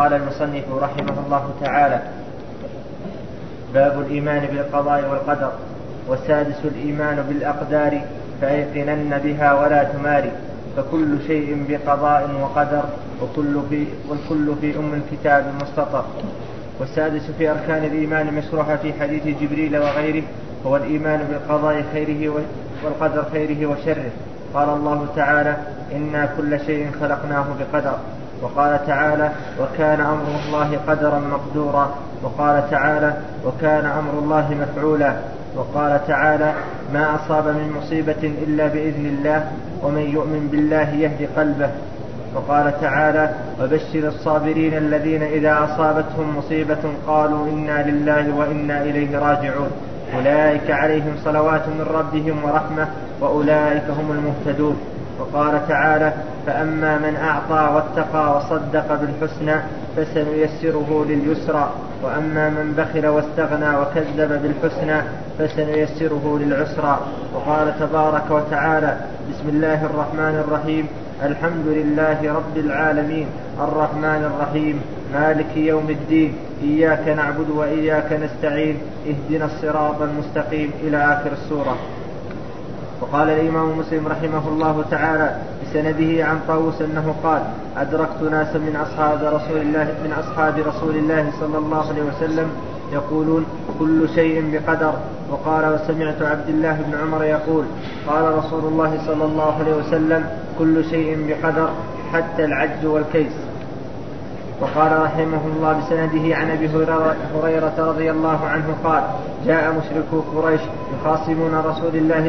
قال المصنف رحمه الله تعالى: باب الإيمان بالقضاء والقدر. والسادس الإيمان بالأقدار، فأيقنن بها ولا تماري، فكل شيء بقضاء وقدر، والكل في الكتاب المسطر. والسادس في أركان الإيمان مشروحة في حديث جبريل وغيره، هو الإيمان بالقضاء خيره والقدر خيره وشره. قال الله تعالى: إنا كل شيء خلقناه بقدر. وقال تعالى: وكان أمر الله قدرا مقدورا. وقال تعالى: وكان أمر الله مفعولا. وقال تعالى: ما أصاب من مصيبة إلا بإذن الله، ومن يؤمن بالله يهدي قلبه. وقال تعالى: وبشر الصابرين الذين إذا أصابتهم مصيبة قالوا إنا لله وإنا إليه راجعون، أولئك عليهم صلوات من ربهم ورحمة، وأولئك هم المهتدون. وقال تعالى: فأما من أعطى واتقى وصدق بالحسنى فسنيسره لليسرى، وأما من بخل واستغنى وكذب بالحسنى فسنيسره للعسرى. وقال تبارك وتعالى: بسم الله الرحمن الرحيم، الحمد لله رب العالمين، الرحمن الرحيم، مالك يوم الدين، إياك نعبد وإياك نستعين، اهدنا الصراط المستقيم، إلى آخر السورة. وقال الإمام مسلم رحمه الله تعالى بسنده عن طاووس أنه قال: أدركت ناسا من أصحاب رسول الله صلى الله عليه وسلم يقولون كل شيء بقدر. وقال: وسمعت عبد الله بن عمر يقول: قال رسول الله صلى الله عليه وسلم: كل شيء بقدر حتى العجز والكيس. وقال رحمه الله بسنده عن أبي هريرة رضي الله عنه قال: جاء مشركو قريش يخاصمون رسول الله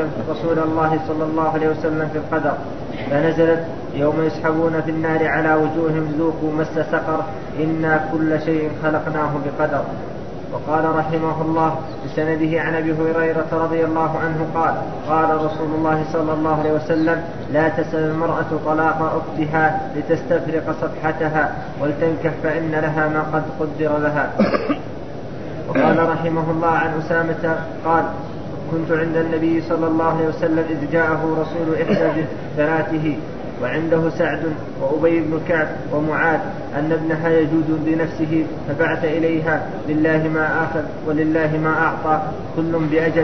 صلى الله عليه وسلم في القدر، فنزلت: يوم يسحبون في النار على وجوههم ذوقوا مس سقر، إنا كل شيء خلقناه بقدر. وقال رحمه الله بسنده عن أبي هريرة رضي الله عنه قال: قال رسول الله صلى الله عليه وسلم: لا تسأل المرأة طلاق أختها لتستفرق صفحتها ولتنكح، فإن لها ما قد قدر لها. وقال رحمه الله عن أسامة قال: كنت عند النبي صلى الله عليه وسلم إذ جاءه رسول إحدى بناته وعنده سعد وأبي بن كعب ومعاذ أن ابنها يجود بنفسه، فبعث إليها: لله ما آخذ ولله ما أعطى، كل بأجل،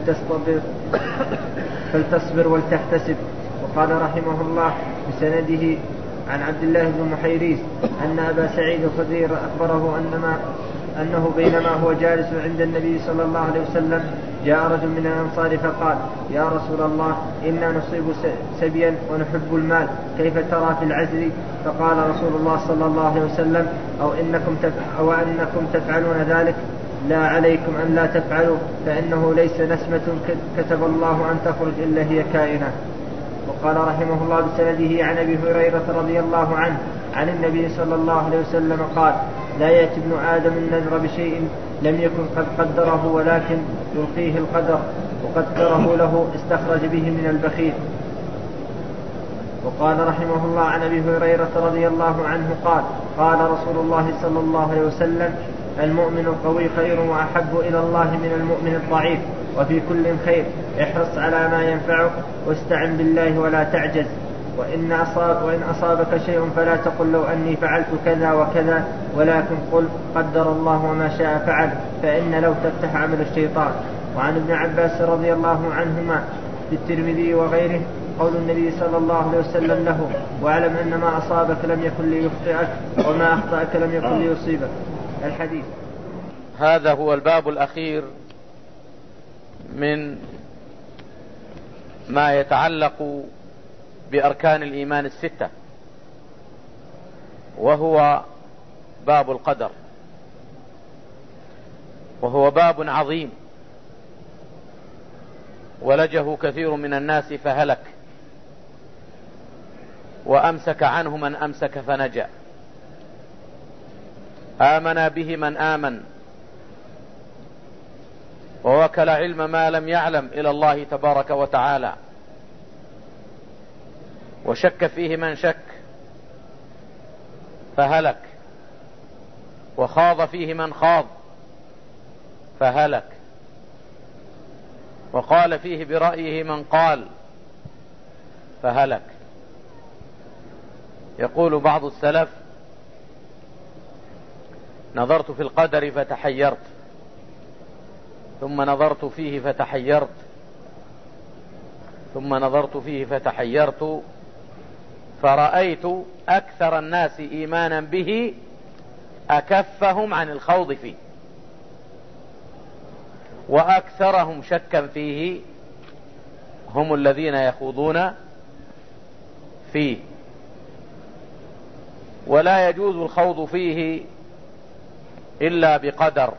فلتصبر ولتحتسب. وقال رحمه الله بسنده عن عبد الله بن محيريس أن أبا سعيد الخدري أخبره أنه بينما هو جالس عند النبي صلى الله عليه وسلم جاء رجل من الأنصار فقال: يا رسول الله، إنا نصيب سبيا ونحب المال، كيف ترى في العزل؟ فقال رسول الله صلى الله عليه وسلم: أو أنكم تفعلون ذلك؟ لا عليكم أن لا تفعلوا، فإنه ليس نسمة كتب الله أن تخرج إلا هي كائنة. وقال رحمه الله بسنده عن أبي هريرة رضي الله عنه عن النبي صلى الله عليه وسلم قال: لا يأتي ابن آدم النذر بشيء لم يكن قد قدره، ولكن يلقيه القدر، وقدره له استخرج به من البخيل. وقال رحمه الله عن أبي هريرة رضي الله عنه قال: قال رسول الله صلى الله عليه وسلم: المؤمن القوي خير وأحب إلى الله من المؤمن الضعيف، وفي كل خير، احرص على ما ينفعك واستعن بالله ولا تعجز، وإن أصابك شيء فلا تقل لو أني فعلت كذا وكذا، ولكن قل قدر الله وما شاء فعل، فإن لو تفتح عمل الشيطان. وعن ابن عباس رضي الله عنهما في الترمذي وغيره قول النبي صلى الله عليه وسلم له: واعلم أن ما أصابك لم يكن ليخطئك، وما أخطأك لم يكن ليصيبك. الحديث. هذا هو الباب الأخير من ما يتعلق بأركان الإيمان الستة، وهو باب القدر، وهو باب عظيم ولجه كثير من الناس فهلك، وأمسك عنه من أمسك فنجا، آمن به من آمن، ووكل علم ما لم يعلم إلى الله تبارك وتعالى، وشك فيه من شك فهلك، وخاض فيه من خاض فهلك، وقال فيه برأيه من قال فهلك. يقول بعض السلف: نظرت في القدر فتحيرت، ثم نظرت فيه فتحيرت، ثم نظرت فيه فتحيرت، فرأيت أكثر الناس إيمانا به أكفهم عن الخوض فيه، وأكثرهم شكا فيه هم الذين يخوضون فيه. ولا يجوز الخوض فيه إلا بقدر،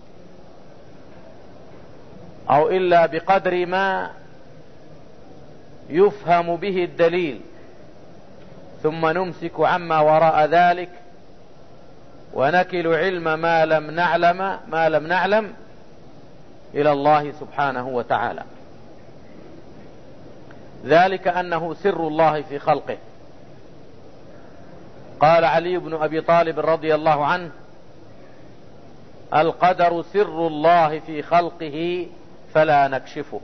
أو إلا بقدر ما يفهم به الدليل، ثم نمسك عما وراء ذلك ونكل علم ما لم نعلم إلى الله سبحانه وتعالى. ذلك أنه سر الله في خلقه. قال علي بن أبي طالب رضي الله عنه: القدر سر الله في خلقه فلا نكشفه.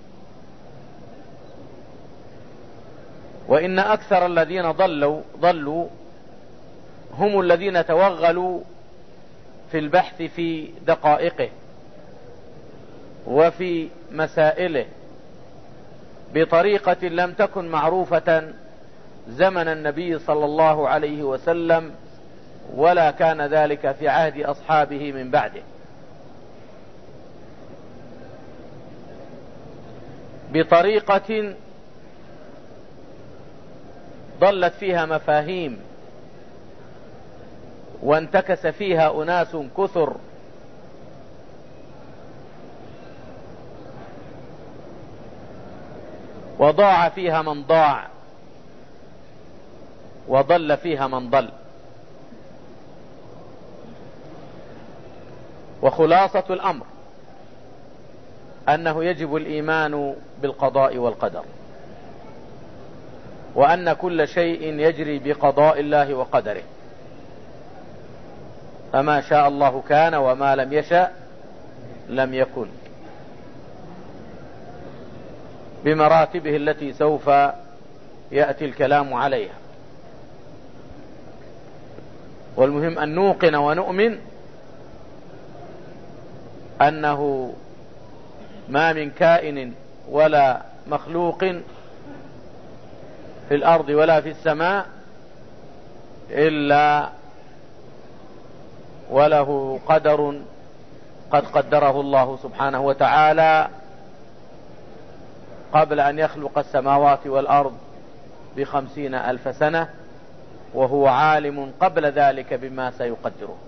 وإن أكثر الذين ضلوا هم الذين توغلوا في البحث في دقائقه وفي مسائله بطريقة لم تكن معروفة زمن النبي صلى الله عليه وسلم، ولا كان ذلك في عهد أصحابه من بعده، بطريقة ضلت فيها مفاهيم وانتكس فيها أناس كثر، وضاع فيها من ضاع، وضل فيها من ضل. وخلاصة الأمر أنه يجب الإيمان بالقضاء والقدر، وأن كل شيء يجري بقضاء الله وقدره، فما شاء الله كان وما لم يشأ لم يكن، بمراتبه التي سوف يأتي الكلام عليها. والمهم أن نوقن ونؤمن أنه ما من كائن ولا مخلوق في الأرض ولا في السماء إلا وله قدر قد قدره الله سبحانه وتعالى قبل أن يخلق السماوات والأرض ب50,000 سنة، وهو عالم قبل ذلك بما سيقدره.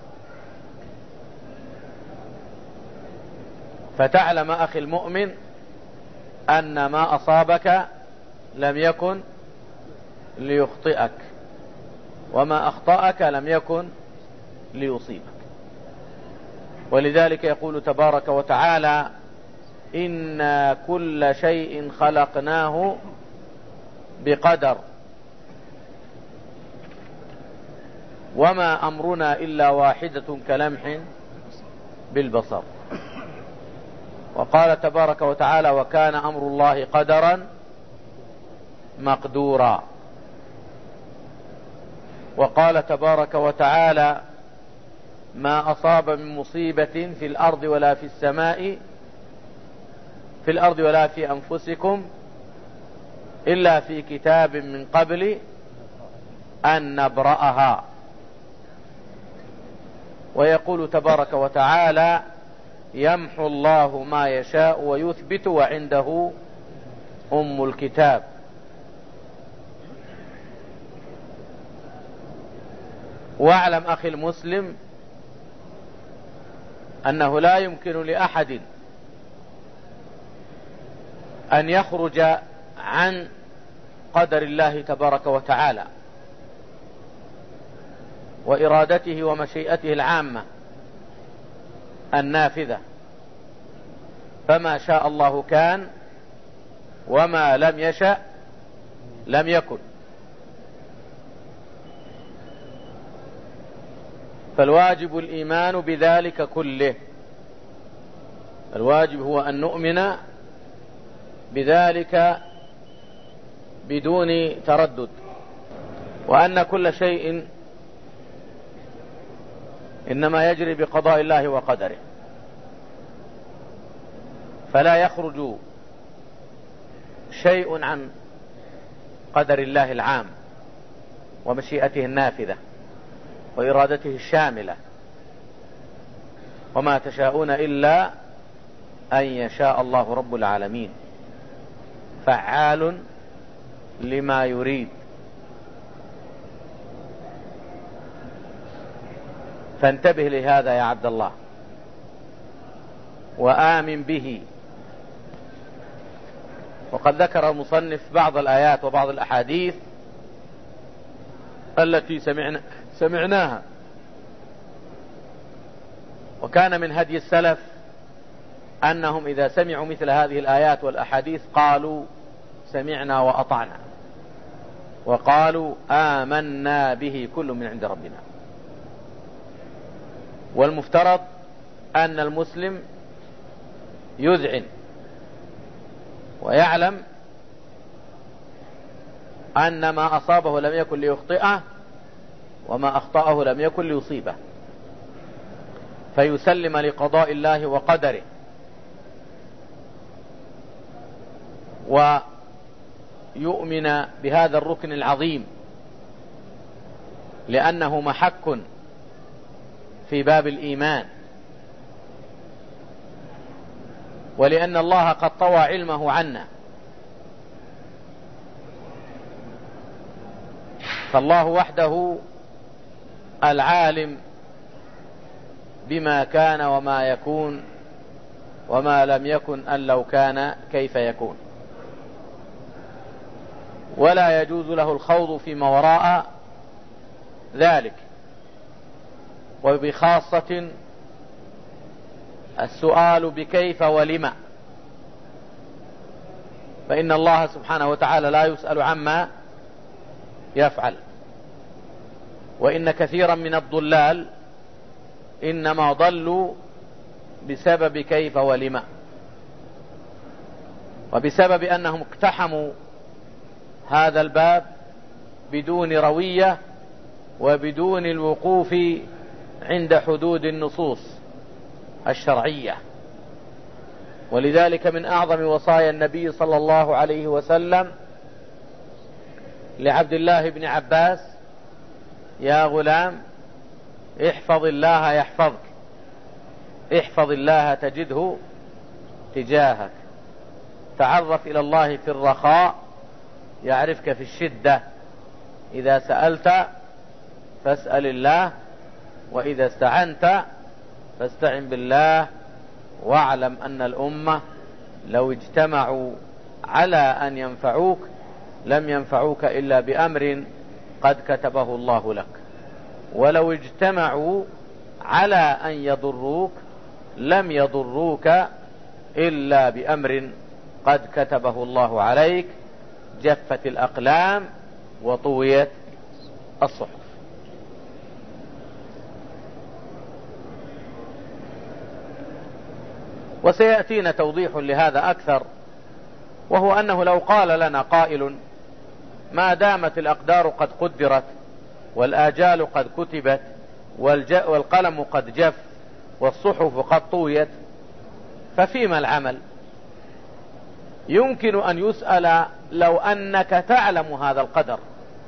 فتعلم أخي المؤمن أن ما أصابك لم يكن ليخطئك، وما أخطأك لم يكن ليصيبك. ولذلك يقول تبارك وتعالى: إنا كل شيء خلقناه بقدر وما أمرنا إلا واحدة كلمح بالبصر. وقال تبارك وتعالى: وكان أمر الله قدرا مقدورا. وقال تبارك وتعالى: ما أصاب من مصيبة في الأرض ولا في السماء، في الأرض ولا في أنفسكم إلا في كتاب من قبل أن نبرأها. ويقول تبارك وتعالى: يمحو الله ما يشاء ويثبت وعنده أم الكتاب. واعلم أخي المسلم أنه لا يمكن لأحد أن يخرج عن قدر الله تبارك وتعالى وإرادته ومشيئته العامة النافذة، فما شاء الله كان وما لم يشأ لم يكن. فالواجب الإيمان بذلك كله. الواجب هو أن نؤمن بذلك بدون تردد، وأن كل شيء إنما يجري بقضاء الله وقدره، فلا يخرج شيء عن قدر الله العام ومشيئته النافذة وإرادته الشاملة، وما تشاءون إلا أن يشاء الله رب العالمين، فعال لما يريد. فانتبه لهذا يا عبد الله وآمن به. وقد ذكر المصنف بعض الآيات وبعض الأحاديث التي سمعناها، وكان من هدي السلف أنهم إذا سمعوا مثل هذه الآيات والأحاديث قالوا سمعنا وأطعنا، وقالوا آمنا به كل من عند ربنا. والمفترض أن المسلم يذعن ويعلم أن ما أصابه لم يكن ليخطئه وما أخطأه لم يكن ليصيبه، فيسلم لقضاء الله وقدره، ويؤمن بهذا الركن العظيم، لأنه محك في باب الإيمان، ولأن الله قد طوى علمه عنا. فالله وحده العالم بما كان وما يكون وما لم يكن أن لو كان كيف يكون، ولا يجوز له الخوض فيما وراء ذلك، وبخاصة السؤال بكيف ولما، فإن الله سبحانه وتعالى لا يسأل عما يفعل. وإن كثيرا من الضلال إنما ضلوا بسبب كيف ولما، وبسبب أنهم اقتحموا هذا الباب بدون روية وبدون الوقوف عند حدود النصوص الشرعية. ولذلك من أعظم وصايا النبي صلى الله عليه وسلم لعبد الله بن عباس: يا غلام احفظ الله يحفظك، احفظ الله تجده تجاهك، تعرف إلى الله في الرخاء يعرفك في الشدة، إذا سألت فاسأل الله، وإذا استعنت فاستعن بالله، واعلم أن الأمة لو اجتمعوا على أن ينفعوك لم ينفعوك إلا بأمر قد كتبه الله لك، ولو اجتمعوا على أن يضروك لم يضروك إلا بأمر قد كتبه الله عليك. جفت الأقلام وطويت الصحف. وسيأتينا توضيح لهذا أكثر، وهو أنه لو قال لنا قائل: ما دامت الأقدار قد قدرت والآجال قد كتبت والقلم قد جف والصحف قد طويت، ففيما العمل؟ يمكن أن يسأل: لو أنك تعلم هذا القدر،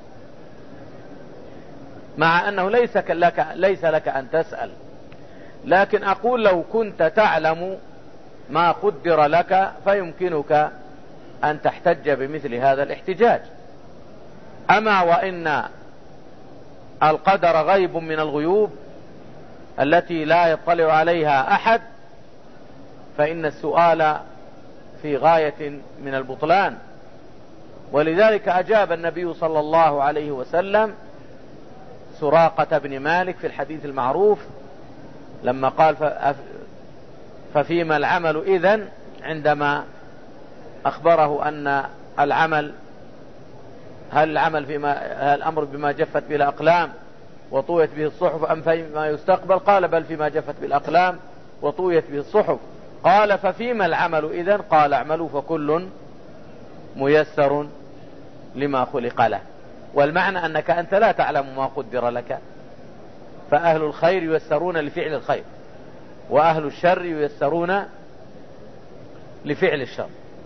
مع أنه ليس لك أن تسأل، لكن أقول لو كنت تعلم ما قدر لك فيمكنك أن تحتج بمثل هذا الاحتجاج. أما وإن القدر غيب من الغيوب التي لا يطلع عليها أحد، فإن السؤال في غاية من البطلان. ولذلك أجاب النبي صلى الله عليه وسلم سراقة بن مالك في الحديث المعروف لما قال: ففيما العمل إذن، عندما أخبره أن العمل، هل الأمر بما جفت به الأقلام وطويت به الصحف أم فيما يستقبل؟ قال: بل فيما جفت به الأقلام وطويت به الصحف. قال: ففيما العمل إذن؟ قال: اعملوا فكل ميسر لما خلق له. والمعنى أنك أنت لا تعلم ما قدر لك، فأهل الخير ييسرون لفعل الخير، وأهل الشر ييسرون لفعل الشر.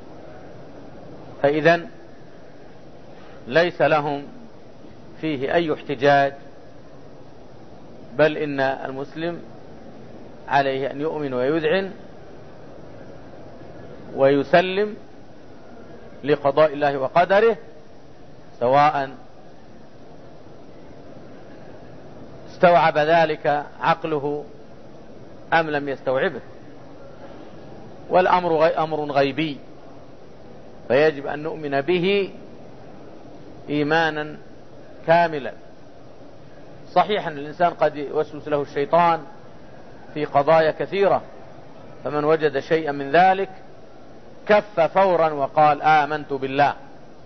فإذا ليس لهم فيه أي احتجاج، بل إن المسلم عليه أن يؤمن ويذعن ويسلم لقضاء الله وقدره، سواء استوعب ذلك عقله أم لم يستوعبه. والأمر أمر غيبي، فيجب أن نؤمن به إيمانا كاملا. صحيح أن الإنسان قد يوسوس له الشيطان في قضايا كثيرة، فمن وجد شيئا من ذلك كف فورا وقال آمنت بالله.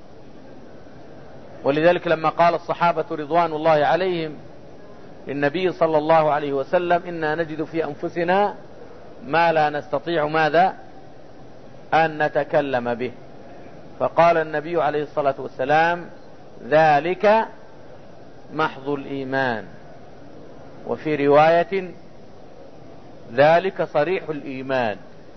ولذلك لما قال الصحابة رضوان الله عليهم للنبي صلى الله عليه وسلم إنا نجد في أنفسنا ما لا نستطيع ماذا أن نتكلم به، فقال النبي عليه الصلاة والسلام ذلك محض الإيمان، وفي رواية ذلك صريح الإيمان،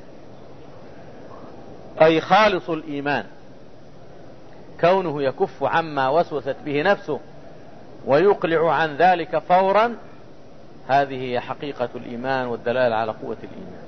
أي خالص الإيمان، كونه يكف عما وسوست به نفسه ويقلع عن ذلك فورا، هذه هي حقيقة الإيمان والدلالة على قوة الإيمان.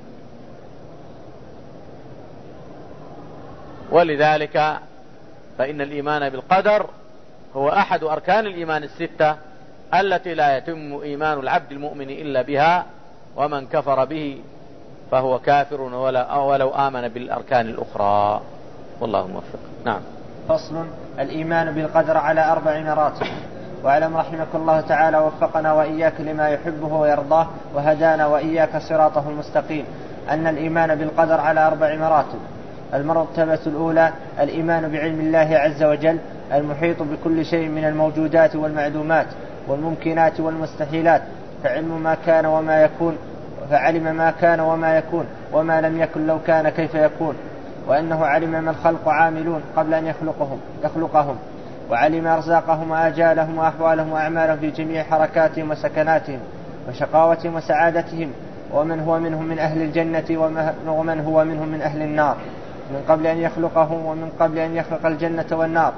ولذلك فإن الإيمان بالقدر هو أحد أركان الإيمان الستة التي لا يتم إيمان العبد المؤمن إلا بها، ومن كفر به فهو كافر ولو آمن بالأركان الأخرى. والله موفق. نعم. فصل: الإيمان بالقدر على 4 مراتب. واعلم رحمك الله تعالى وفقنا وإياك لما يحبه ويرضاه وهدانا وإياك صراطه المستقيم، أن الإيمان بالقدر على 4 مراتب. المرتبة الأولى الإيمان بعلم الله عز وجل المحيط بكل شيء من الموجودات والمعلومات والممكنات والمستحيلات، فعلم ما كان وما يكون، فعلم ما كان وما يكون وما لم يكن لو كان كيف يكون، وأنه علم ما الخلق عاملون قبل أن يخلقهم، وعلم أرزاقهم وآجالهم وأحوالهم وأعمالهم في جميع حركاتهم وسكناتهم وشقاوتهم وسعادتهم، ومن هو منهم من أهل الجنة ومن هو منهم من أهل النار، من قبل أن يخلقهم ومن قبل أن يخلق الجنة والنار.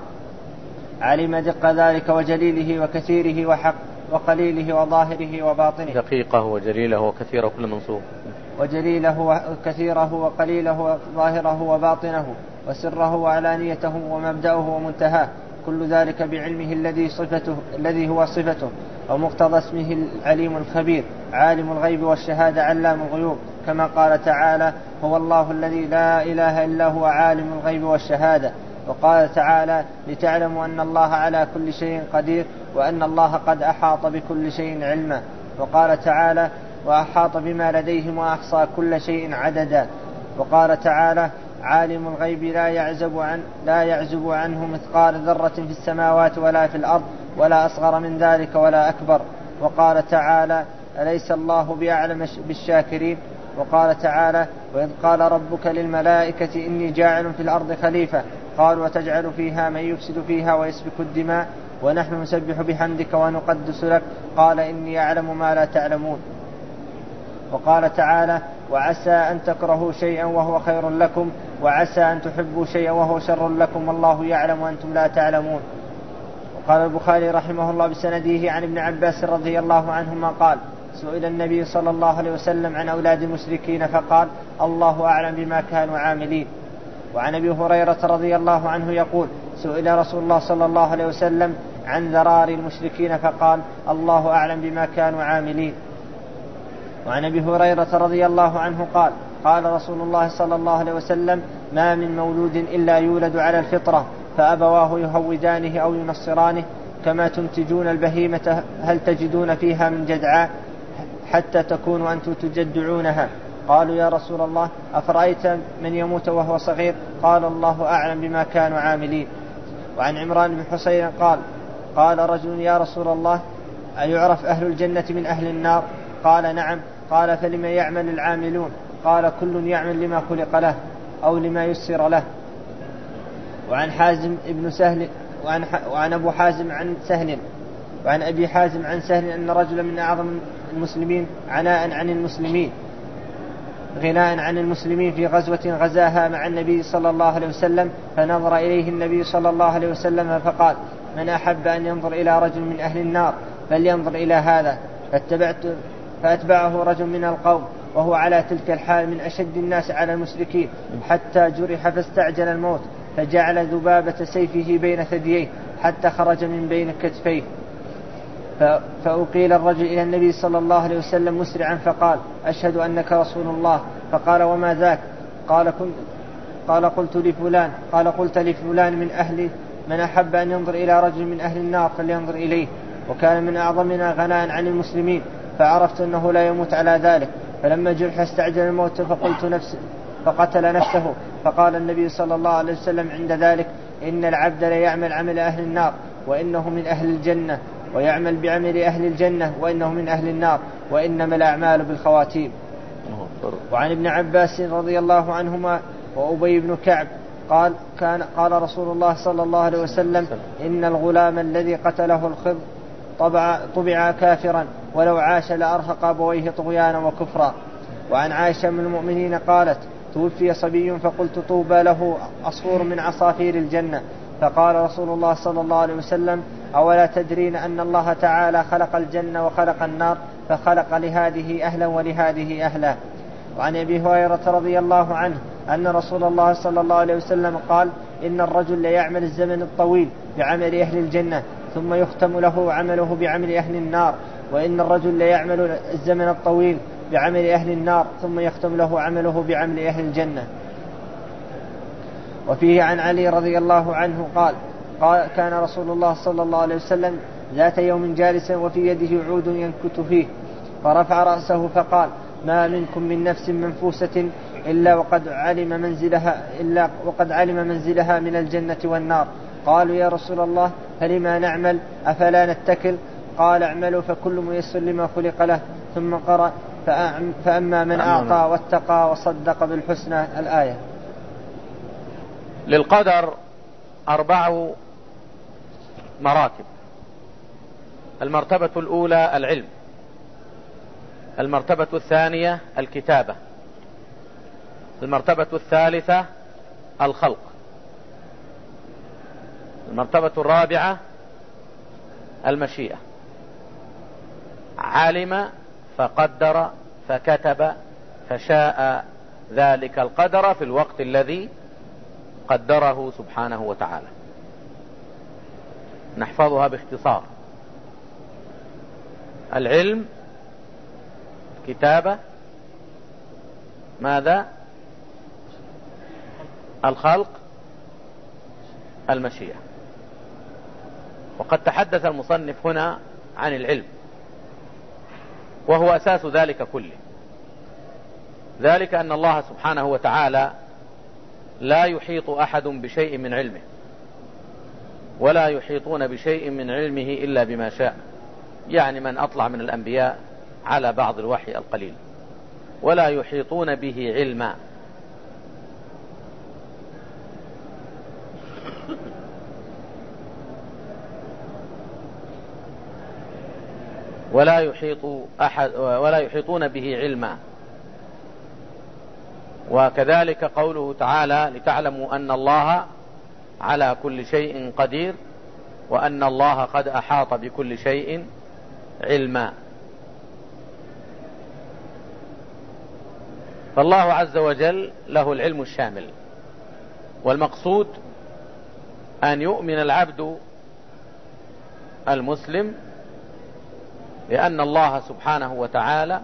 علم دق ذلك وجليله وكثيره وقليله وظاهره وباطنه. دقيقه وجليله وكثيره كل منصوب. وجليله وكثيره وقليله وظاهره وباطنه وسره وعلانيته ومبدأه ومنتهاه، كل ذلك بعلمه الذي هو صفته ومقتضى اسمه العليم الخبير عالم الغيب والشهادة علام الغيوب، كما قال تعالى هو الله الذي لا إله إلا هو عالم الغيب والشهادة. وقال تعالى لتعلموا أن الله على كل شيء قدير وأن الله قد أحاط بكل شيء علما. وقال تعالى وأحاط بما لديهم وأحصى كل شيء عددا. وقال تعالى عالم الغيب لا يعزب عنه مثقال ذرة في السماوات ولا في الأرض ولا أصغر من ذلك ولا أكبر. وقال تعالى أليس الله بأعلم بالشاكرين. وقال تعالى وإذ قال ربك للملائكة إني جاعل في الأرض خليفة قالوا وتجعل فيها من يفسد فيها ويسفك الدماء ونحن نسبح بحمدك ونقدس لك قال إني أعلم ما لا تعلمون. وقال تعالى وعسى أن تكرهوا شيئا وهو خير لكم وعسى أن تحبوا شيئا وهو شر لكم والله يعلم وأنتم لا تعلمون. وقال البخاري رحمه الله بسنده عن ابن عباس رضي الله عنهما قال سئل النبي صلى الله عليه وسلم عن أولاد المشركين فقال الله أعلم بما كانوا عاملين. وعن أبي هريرة رضي الله عنه يقول سئل رسول الله صلى الله عليه وسلم عن ذرار المشركين فقال الله أعلم بما كانوا عاملين. وعن أبي هريرة رضي الله عنه قال قال رسول الله صلى الله عليه وسلم ما من مولود إلا يولد على الفطرة فأبواه يهودانه أو ينصرانه كما تنتجون البهيمة هل تجدون فيها من جدعاء حتى تكونوا أنتم تجدعونها. قالوا يا رسول الله أفرأيت من يموت وهو صغير قال الله أعلم بما كانوا عاملين. وعن عمران بن حسين قال رجل يا رسول الله أيعرف أهل الجنة من أهل النار قال نعم. قال فلما يعمل العاملون قال كل يعمل لما خلق له أو لما يسر له. وعن حازم ابن سهل وعن أبو حازم عن سهل وعن أبي حازم عن سهل أن رجلا من أعظم المسلمين غناء عن المسلمين في غزوة غزاها مع النبي صلى الله عليه وسلم، فنظر إليه النبي صلى الله عليه وسلم فقال: من أحب أن ينظر إلى رجل من أهل النار فلينظر إلى هذا. فأتبعه رجل من القوم وهو على تلك الحال من أشد الناس على المشركين، حتى جرح فاستعجل الموت، فجعل ذبابة سيفه بين ثدييه حتى خرج من بين كتفيه. فأقيل الرجل إلى النبي صلى الله عليه وسلم مسرعا فقال: أشهد أنك رسول الله. فقال: وما ذاك؟ قال: قلت لفلان من أحب أن ينظر إلى رجل من أهل النار فلينظر إليه. وكان من أعظمنا غناء عن المسلمين، فعرفت أنه لا يموت على ذلك، فلما جرح استعجل الموت فقتل نفسه. فقال النبي صلى الله عليه وسلم عند ذلك: إن العبد ليعمل عمل أهل النار وإنه من أهل الجنة، ويعمل بعمل أهل الجنة وإنه من أهل النار، وإنما الأعمال بالخواتيم. وعن ابن عباس رضي الله عنهما وأبي بن كعب قال رسول الله صلى الله عليه وسلم: إن الغلام الذي قتله الخضر طبع كافرا، ولو عاش لأرهق أبويه طغيانا وكفرا. وعن عائشة من المؤمنين قالت: توفي صبي فقلت: طوبى له عصفور من عصافير الجنة. فقال رسول الله صلى الله عليه وسلم: أولا تدرين أن الله تعالى خلق الجنة وخلق النار، فخلق لهذه أهلا ولهذه أهلا. وعن أبي هريرة رضي الله عنه أن رسول الله صلى الله عليه وسلم قال: إن الرجل ليعمل الزمن الطويل بعمل أهل الجنة ثم يختم له عمله بعمل أهل النار، وإن الرجل ليعمل الزمن الطويل بعمل أهل النار ثم يختم له عمله بعمل أهل الجنة. وفيه عن علي رضي الله عنه قال: كان رسول الله صلى الله عليه وسلم ذات يوم جالسا وفي يده عود ينكت فيه، فرفع رأسه فقال: ما منكم من نفس منفوسة إلا وقد علم منزلها من الجنة والنار. قالوا: يا رسول الله فلما نعمل أفلا نتكل؟ قال: اعملوا فكل ميسر لما خلق له. ثم قرأ: فأما من أعطى واتقى وصدق بالحسنى. الآية. للقدر 4 مراتب. المرتبة الأولى العلم، المرتبة الثانية الكتابة، المرتبة الثالثة الخلق، المرتبة الرابعة المشيئة. علم فقدر فكتب فشاء ذلك القدر في الوقت الذي قدره سبحانه وتعالى. نحفظها باختصار: العلم، كتابة، ماذا؟ الخلق، المشيئة. وقد تحدث المصنف هنا عن العلم، وهو أساس ذلك كله، ذلك أن الله سبحانه وتعالى لا يحيط أحد بشيء من علمه، ولا يحيطون بشيء من علمه إلا بما شاء، يعني من أطلع من الأنبياء على بعض الوحي القليل، ولا يحيطون به علما. ولا يحيطون به علما. وكذلك قوله تعالى: لتعلموا أن الله على كل شيء قدير وأن الله قد أحاط بكل شيء علما. فالله عز وجل له العلم الشامل، والمقصود أن يؤمن العبد المسلم لأن الله سبحانه وتعالى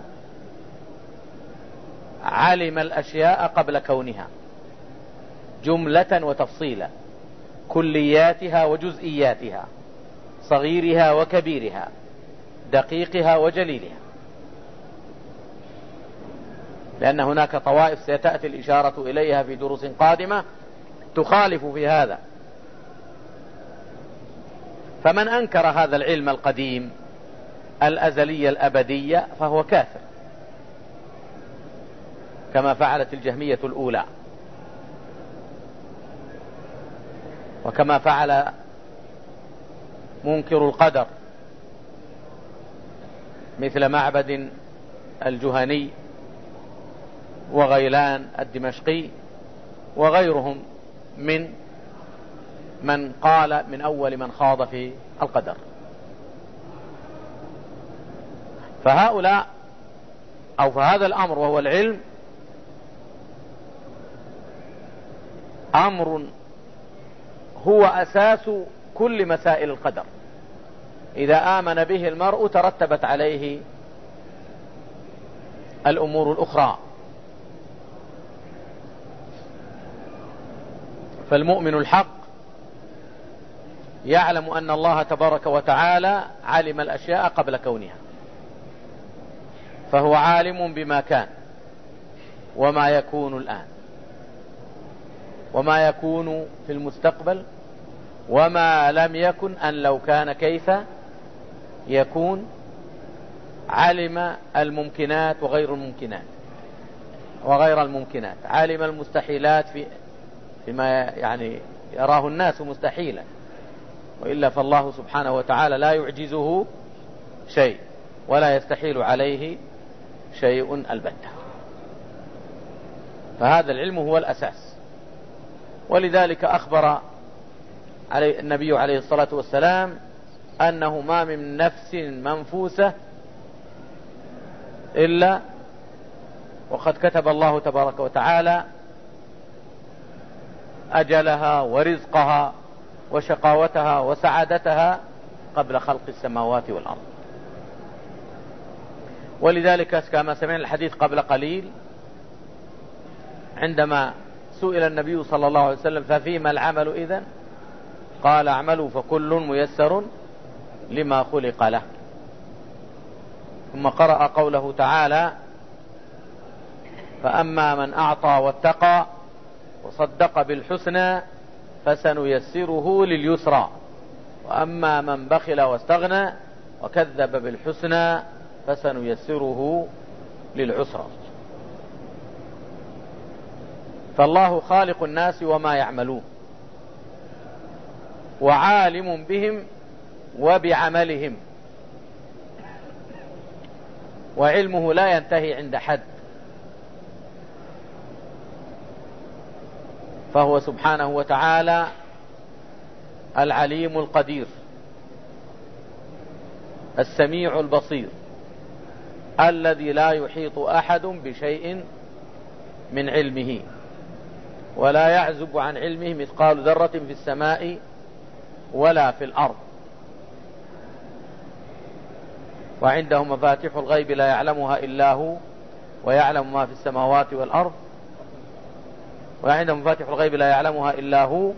علم الأشياء قبل كونها جملة وتفصيلا، كلياتها وجزئياتها، صغيرها وكبيرها، دقيقها وجليلها، لأن هناك طوائف ستأتي الإشارة إليها في دروس قادمة تخالف في هذا. فمن أنكر هذا العلم القديم الأزلي الأبدي فهو كافر، كما فعلت الجهمية الأولى، وكما فعل منكر القدر مثل معبد الجهني وغيلان الدمشقي وغيرهم من قال من أول من خاض في القدر. فهؤلاء أو فهذا الأمر وهو العلم أمر هو أساس كل مسائل القدر. إذا آمن به المرء ترتبت عليه الأمور الأخرى. فالمؤمن الحق يعلم أن الله تبارك وتعالى علم الأشياء قبل كونها، فهو عالم بما كان وما يكون الآن وما يكون في المستقبل وما لم يكن أن لو كان كيف يكون. علم الممكنات وغير الممكنات، علم المستحيلات فيما يعني يراه الناس مستحيلا، وإلا فالله سبحانه وتعالى لا يعجزه شيء ولا يستحيل عليه شيء البتة. فهذا العلم هو الأساس. ولذلك أخبر النبي عليه الصلاة والسلام أنه ما من نفس منفوسة إلا وقد كتب الله تبارك وتعالى أجلها ورزقها وشقاوتها وسعادتها قبل خلق السماوات والأرض. ولذلك كما سمعنا الحديث قبل قليل عندما سئل النبي صلى الله عليه وسلم ففيما العمل إذن؟ قال اعملوا فكل ميسر لما خلق له. ثم قرأ قوله تعالى فأما من أعطى واتقى وصدق بالحسنى فسنيسره لليسرى وأما من بخل واستغنى وكذب بالحسنى فسنيسره للعسرى. فالله خالق الناس وما يعملون وعالم بهم وبعملهم، وعلمه لا ينتهي عند حد، فهو سبحانه وتعالى العليم القدير السميع البصير الذي لا يحيط أحد بشيء من علمه ولا يعزب عن علمه مثقال ذرة في السماء ولا في الأرض. وعنده مفاتيح الغيب لا يعلمها إلا هو ويعلم ما في السماوات والأرض. وعنده مفاتيح الغيب لا يعلمها إلا هو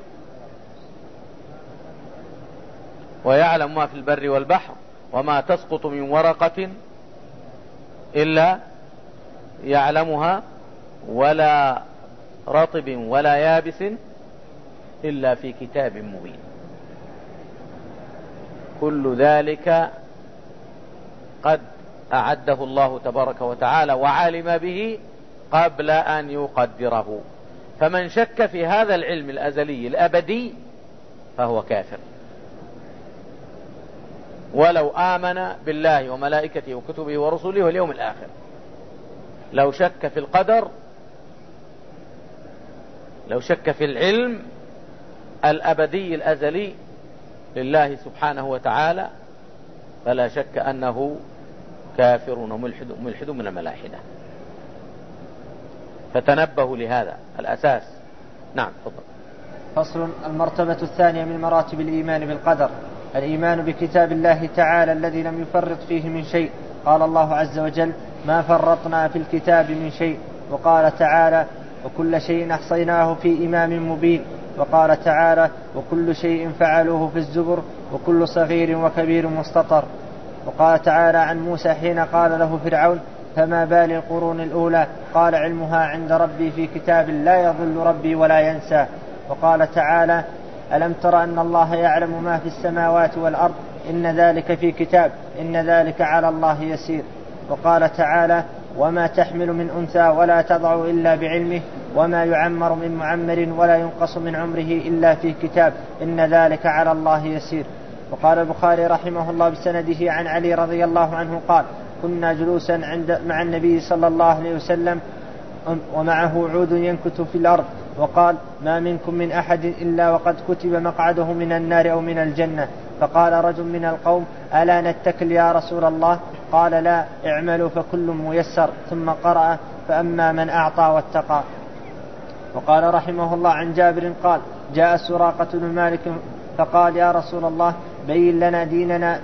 ويعلم ما في البر والبحر وما تسقط من ورقة إلا يعلمها ولا رطب ولا يابس إلا في كتاب مبين. كل ذلك قد أعده الله تبارك وتعالى وعلم به قبل أن يقدره. فمن شك في هذا العلم الأزلي الأبدي فهو كافر، ولو آمن بالله وملائكته وكتبه ورسله واليوم الآخر. لو شك في القدر، لو شك في العلم الأبدي الأزلي لله سبحانه وتعالى فلا شك أنه كافر وملحد من الملاحدة. فتنبهوا لهذا الأساس. نعم تفضل. فصل. المرتبة الثانية من مراتب الإيمان بالقدر الإيمان بكتاب الله تعالى الذي لم يفرط فيه من شيء. قال الله عز وجل ما فرطنا في الكتاب من شيء. وقال تعالى وكل شيء أحصيناه في إمام مبين. وقال تعالى وكل شيء فعلوه في الزبر وكل صغير وكبير مستطر. وقال تعالى عن موسى حين قال له فرعون فما بال القرون الأولى قال علمها عند ربي في كتاب لا يضل ربي ولا ينسى. وقال تعالى ألم تر أن الله يعلم ما في السماوات والأرض إن ذلك في كتاب إن ذلك على الله يسير. وقال تعالى وما تحمل من أنثى ولا تضع إلا بعلمه وما يعمر من معمر ولا ينقص من عمره إلا في كتاب إن ذلك على الله يسير. وقال البخاري رحمه الله بسنده عن علي رضي الله عنه قال كنا جلوسا مع النبي صلى الله عليه وسلم ومعه عود ينكت في الأرض، وقال: ما منكم من أحد إلا وقد كتب مقعده من النار أو من الجنة. فقال رجل من القوم: ألا نتكل يا رسول الله؟ قال: لا، اعملوا فكل ميسر. ثم قرأ: فأما من أعطى واتقى. وقال رحمه الله عن جابر قال: جاء سراقة بن مالك فقال: يا رسول الله، بين لنا ديننا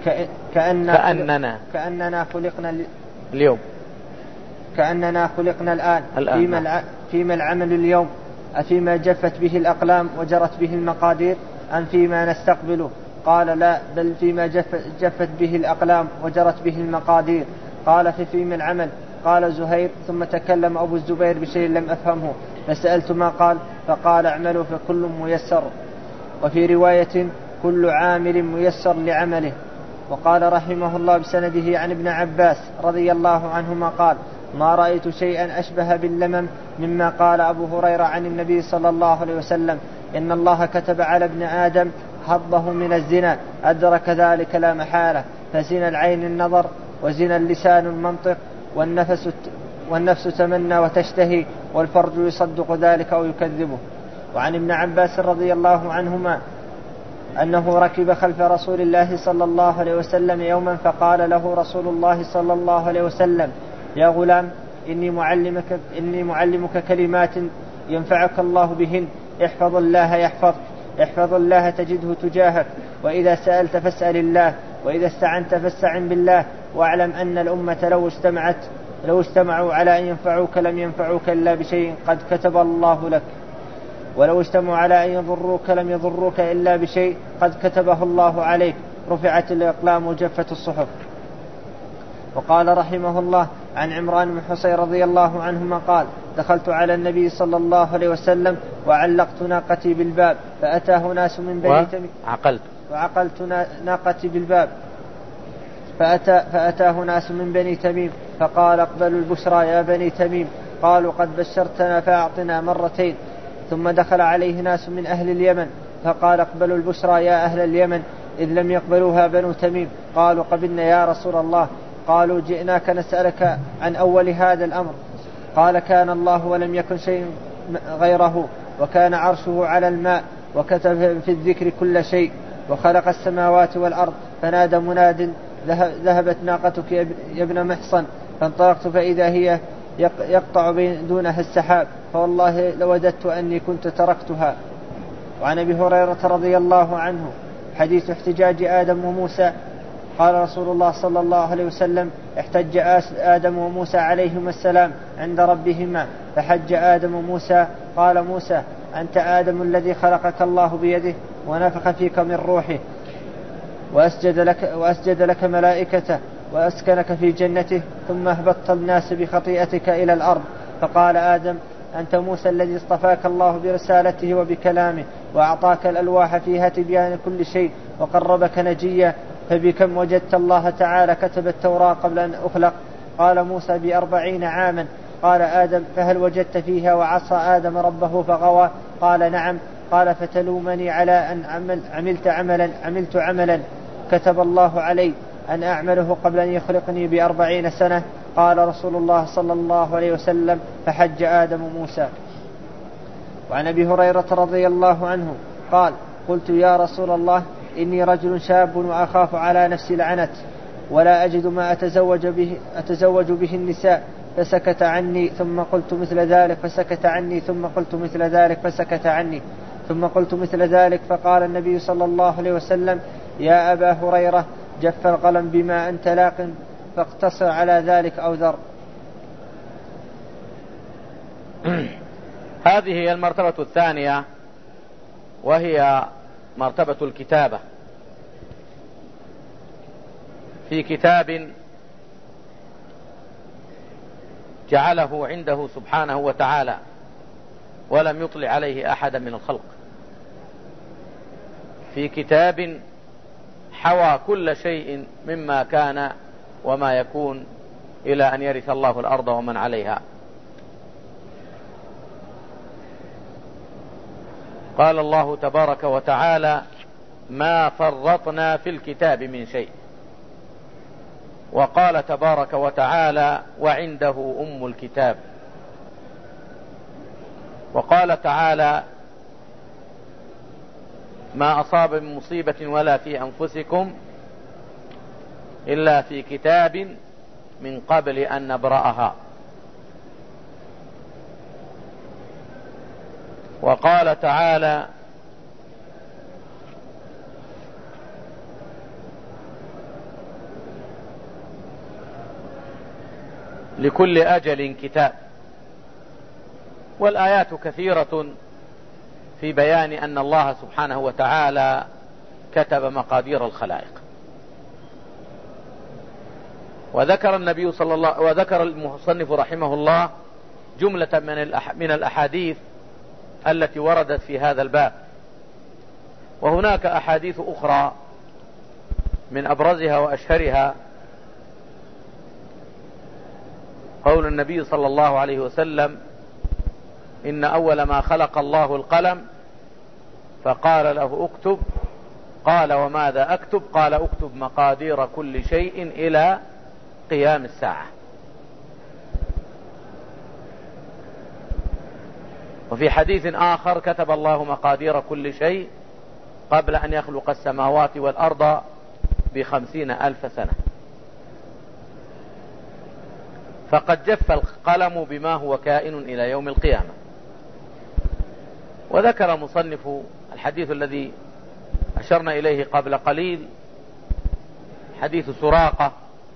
كأننا خلقنا اليوم، كأننا خلقنا الآن. فيما العمل اليوم؟ أفيما جفت به الأقلام وجرت به المقادير، أم فيما نستقبله؟ قال: لا، بل فيما جفت به الأقلام وجرت به المقادير. قال: فيما العمل؟ قال زهير. ثم تكلم أبو الزبير بشيء لم أفهمه فسألت ما قال، فقال: اعملوا فكل ميسر. وفي رواية: كل عامل ميسر لعمله. وقال رحمه الله بسنده عن ابن عباس رضي الله عنهما قال: ما رأيت شيئا أشبه باللمم مما قال أبو هريرة عن النبي صلى الله عليه وسلم: إن الله كتب على ابن آدم حظه من الزنا، أدرك ذلك لا محالة، فزنا العين النظر، وزنا اللسان المنطق، والنفس تمنى وتشتهي، والفرج يصدق ذلك أو يكذبه. وعن ابن عباس رضي الله عنهما أنه ركب خلف رسول الله صلى الله عليه وسلم يوما، فقال له رسول الله صلى الله عليه وسلم: يا غلام، إني معلمك كلمات ينفعك الله بهن، احفظ الله يحفظك، احفظ الله تجده تجاهك، وإذا سألت فاسأل الله، وإذا استعنت فاستعن بالله، واعلم أن الأمة لو اجتمعوا على أن ينفعوك لم ينفعوك إلا بشيء قد كتب الله لك، ولو اجتمعوا على أن يضروك لم يضروك إلا بشيء قد كتبه الله عليك، رفعت الأقلام وجفت الصحف. وقال رحمه الله عن عمران بن حصين رضي الله عنهما قال: دخلت على النبي صلى الله عليه وسلم وعلقت ناقتي بالباب، فأتاه ناس من بني تميم وعقلت ناقتي بالباب، فأتاه ناس من بني تميم فقال: اقبلوا البشرى يا بني تميم. قالوا: قد بشرتنا فأعطنا مرتين. ثم دخل عليه ناس من أهل اليمن فقال: اقبلوا البشرى يا أهل اليمن، إذ لم يقبلوها بنو تميم. قالوا: قبلنا يا رسول الله. قالوا: جئناك نسألك عن أول هذا الأمر. قال: كان الله ولم يكن شيء غيره، وكان عرشه على الماء، وكتب في الذكر كل شيء، وخلق السماوات والأرض. فنادى مناد: ذهبت ناقتك يا ابن محصن. فانطلقت فإذا هي يقطع دونها السحاب، فوالله لوددت أني كنت تركتها. وعن أبي هريرة رضي الله عنه حديث احتجاج آدم وموسى قال رسول الله صلى الله عليه وسلم: احتج آدم وموسى عليهما السلام عند ربهما، فحج آدم وموسى. قال موسى: أنت آدم الذي خلقك الله بيده ونفخ فيك من روحه وأسجد لك ملائكته وأسكنك في جنته، ثم أهبطت الناس بخطيئتك إلى الأرض. فقال آدم: أنت موسى الذي اصطفاك الله برسالته وبكلامه، وأعطاك الألواح فيها تبيان كل شيء، وقربك نجيا، فبكم وجدت الله تعالى كتب التوراة قبل أن أخلق؟ قال موسى: ب40 عاما. قال آدم: فهل وجدت فيها وعصى آدم ربه فغوى؟ قال: نعم. قال: فتلومني على أن عملت عملا كتب الله علي أن أعمله قبل أن يخلقني ب40 سنة؟ قال رسول الله صلى الله عليه وسلم: فحج آدم موسى. وعن أبي هريرة رضي الله عنه قال: قلت: يا رسول الله، إني رجل شاب وأخاف على نفسي العنت، ولا أجد ما أتزوج به النساء، فسكت عني، ثم قلت مثل ذلك فسكت عني، ثم قلت مثل ذلك فسكت عني، ثم قلت مثل ذلك. فقال النبي صلى الله عليه وسلم: يا أبا هريرة، جف القلم بما أنت لاق، فاقتصر على ذلك أو ذر. هذه هي المرتبة الثانية، وهي مرتبة الكتابة. في كتاب جعله عنده سبحانه وتعالى ولم يطلع عليه أحدا من الخلق، في كتاب حوى كل شيء مما كان وما يكون إلى أن يرث الله الأرض ومن عليها. قال الله تبارك وتعالى: ما فرطنا في الكتاب من شيء. وقال تبارك وتعالى وعنده أم الكتاب. وقال تعالى ما أصاب من مصيبة ولا في أنفسكم إلا في كتاب من قبل أن نبرأها. وقال تعالى لكل أجل كتاب. والآيات كثيرة في بيان أن الله سبحانه وتعالى كتب مقادير الخلائق. وذكر المصنف رحمه الله جملة من الأحاديث التي وردت في هذا الباب. وهناك أحاديث أخرى من أبرزها وأشهرها قول النبي صلى الله عليه وسلم إن أول ما خلق الله القلم فقال له اكتب، قال وماذا أكتب؟ قال اكتب مقادير كل شيء إلى قيام الساعة. وفي حديث آخر كتب الله مقادير كل شيء قبل أن يخلق السماوات والأرض ب50,000 سنة. فقد جف القلم بما هو كائن إلى يوم القيامة. وذكر مصنف الحديث الذي أشرنا إليه قبل قليل، حديث سراقة،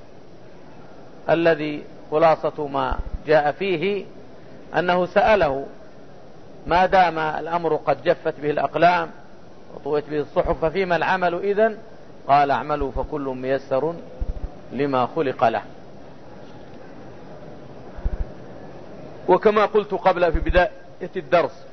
الذي خلاصة ما جاء فيه أنه سأله ما دام الأمر قد جفت به الأقلام وطويت به الصحف ففيما العمل إذن؟ قال اعملوا فكل ميسر لما خلق له. وكما قلت قبل في بداية الدرس،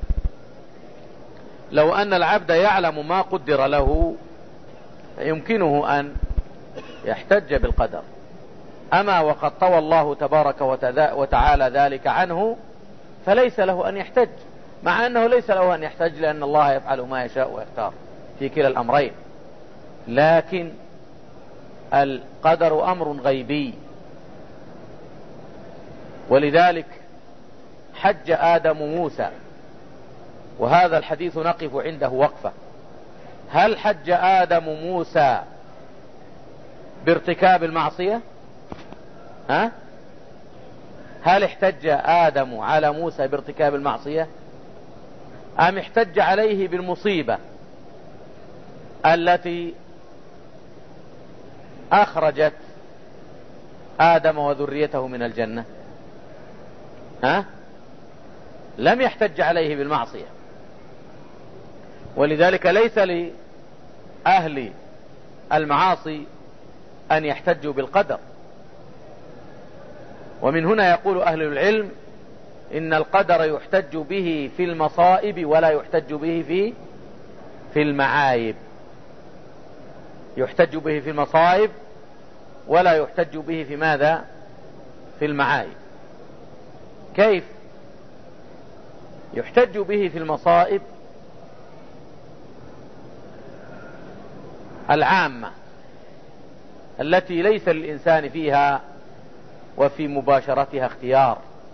لو أن العبد يعلم ما قدر له يمكنه أن يحتج بالقدر. أما وقد طوى الله تبارك وتعالى ذلك عنه فليس له أن يحتج، مع أنه ليس له أن يحتج لأن الله يفعل ما يشاء ويختار في كلا الأمرين. لكن القدر أمر غيبي، ولذلك حج آدم موسى، وهذا الحديث نقف عنده وقفة. هل حج آدم موسى بارتكاب المعصية؟ هل احتج آدم على موسى بارتكاب المعصية، أم احتج عليه بالمصيبة التي أخرجت آدم وذريته من الجنة؟ لم يحتج عليه بالمعصية. ولذلك ليس لأهل المعاصي أن يحتجوا بالقدر. ومن هنا يقول أهل العلم إن القدر يحتج به في المصائب ولا يحتج به في المعايب. يحتج به في المصائب ولا يحتج به في ماذا؟ في المعايب. كيف يحتج به في المصائب؟ العامة التي ليس للإنسان فيها وفي مباشرتها اختيار.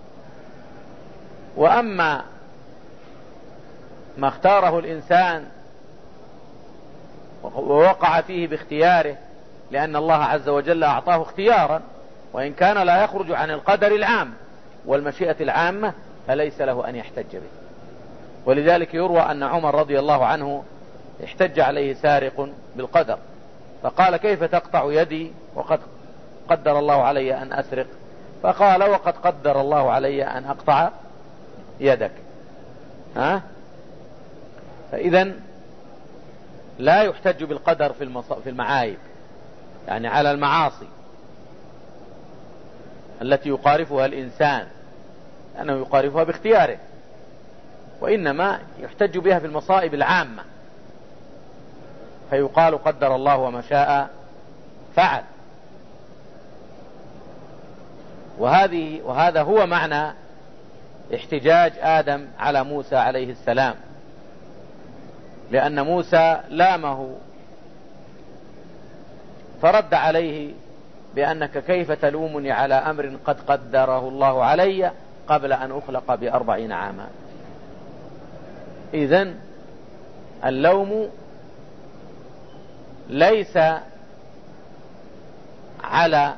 وأما ما اختاره الإنسان ووقع فيه باختياره، لأن الله عز وجل أعطاه اختيارا، وإن كان لا يخرج عن القدر العام والمشيئة العامة، فليس له أن يحتج به. ولذلك يروى أن عمر رضي الله عنه احتج عليه سارق بالقدر، فقال كيف تقطع يدي وقد قدر الله علي أن أسرق؟ فقال وقد قدر الله علي أن أقطع يدك. فإذا لا يحتج بالقدر في المعايب، يعني على المعاصي التي يقارفها الإنسان، لأنه يقارفها باختياره، وإنما يحتج بها في المصائب العامة، فيقال قدر الله وما شاء فعل. وهذا هو معنى احتجاج آدم على موسى عليه السلام، لأن موسى لامه فرد عليه بأنك كيف تلومني على أمر قد قدره الله علي قبل أن أخلق ب40 عاما. إذن اللوم ليس على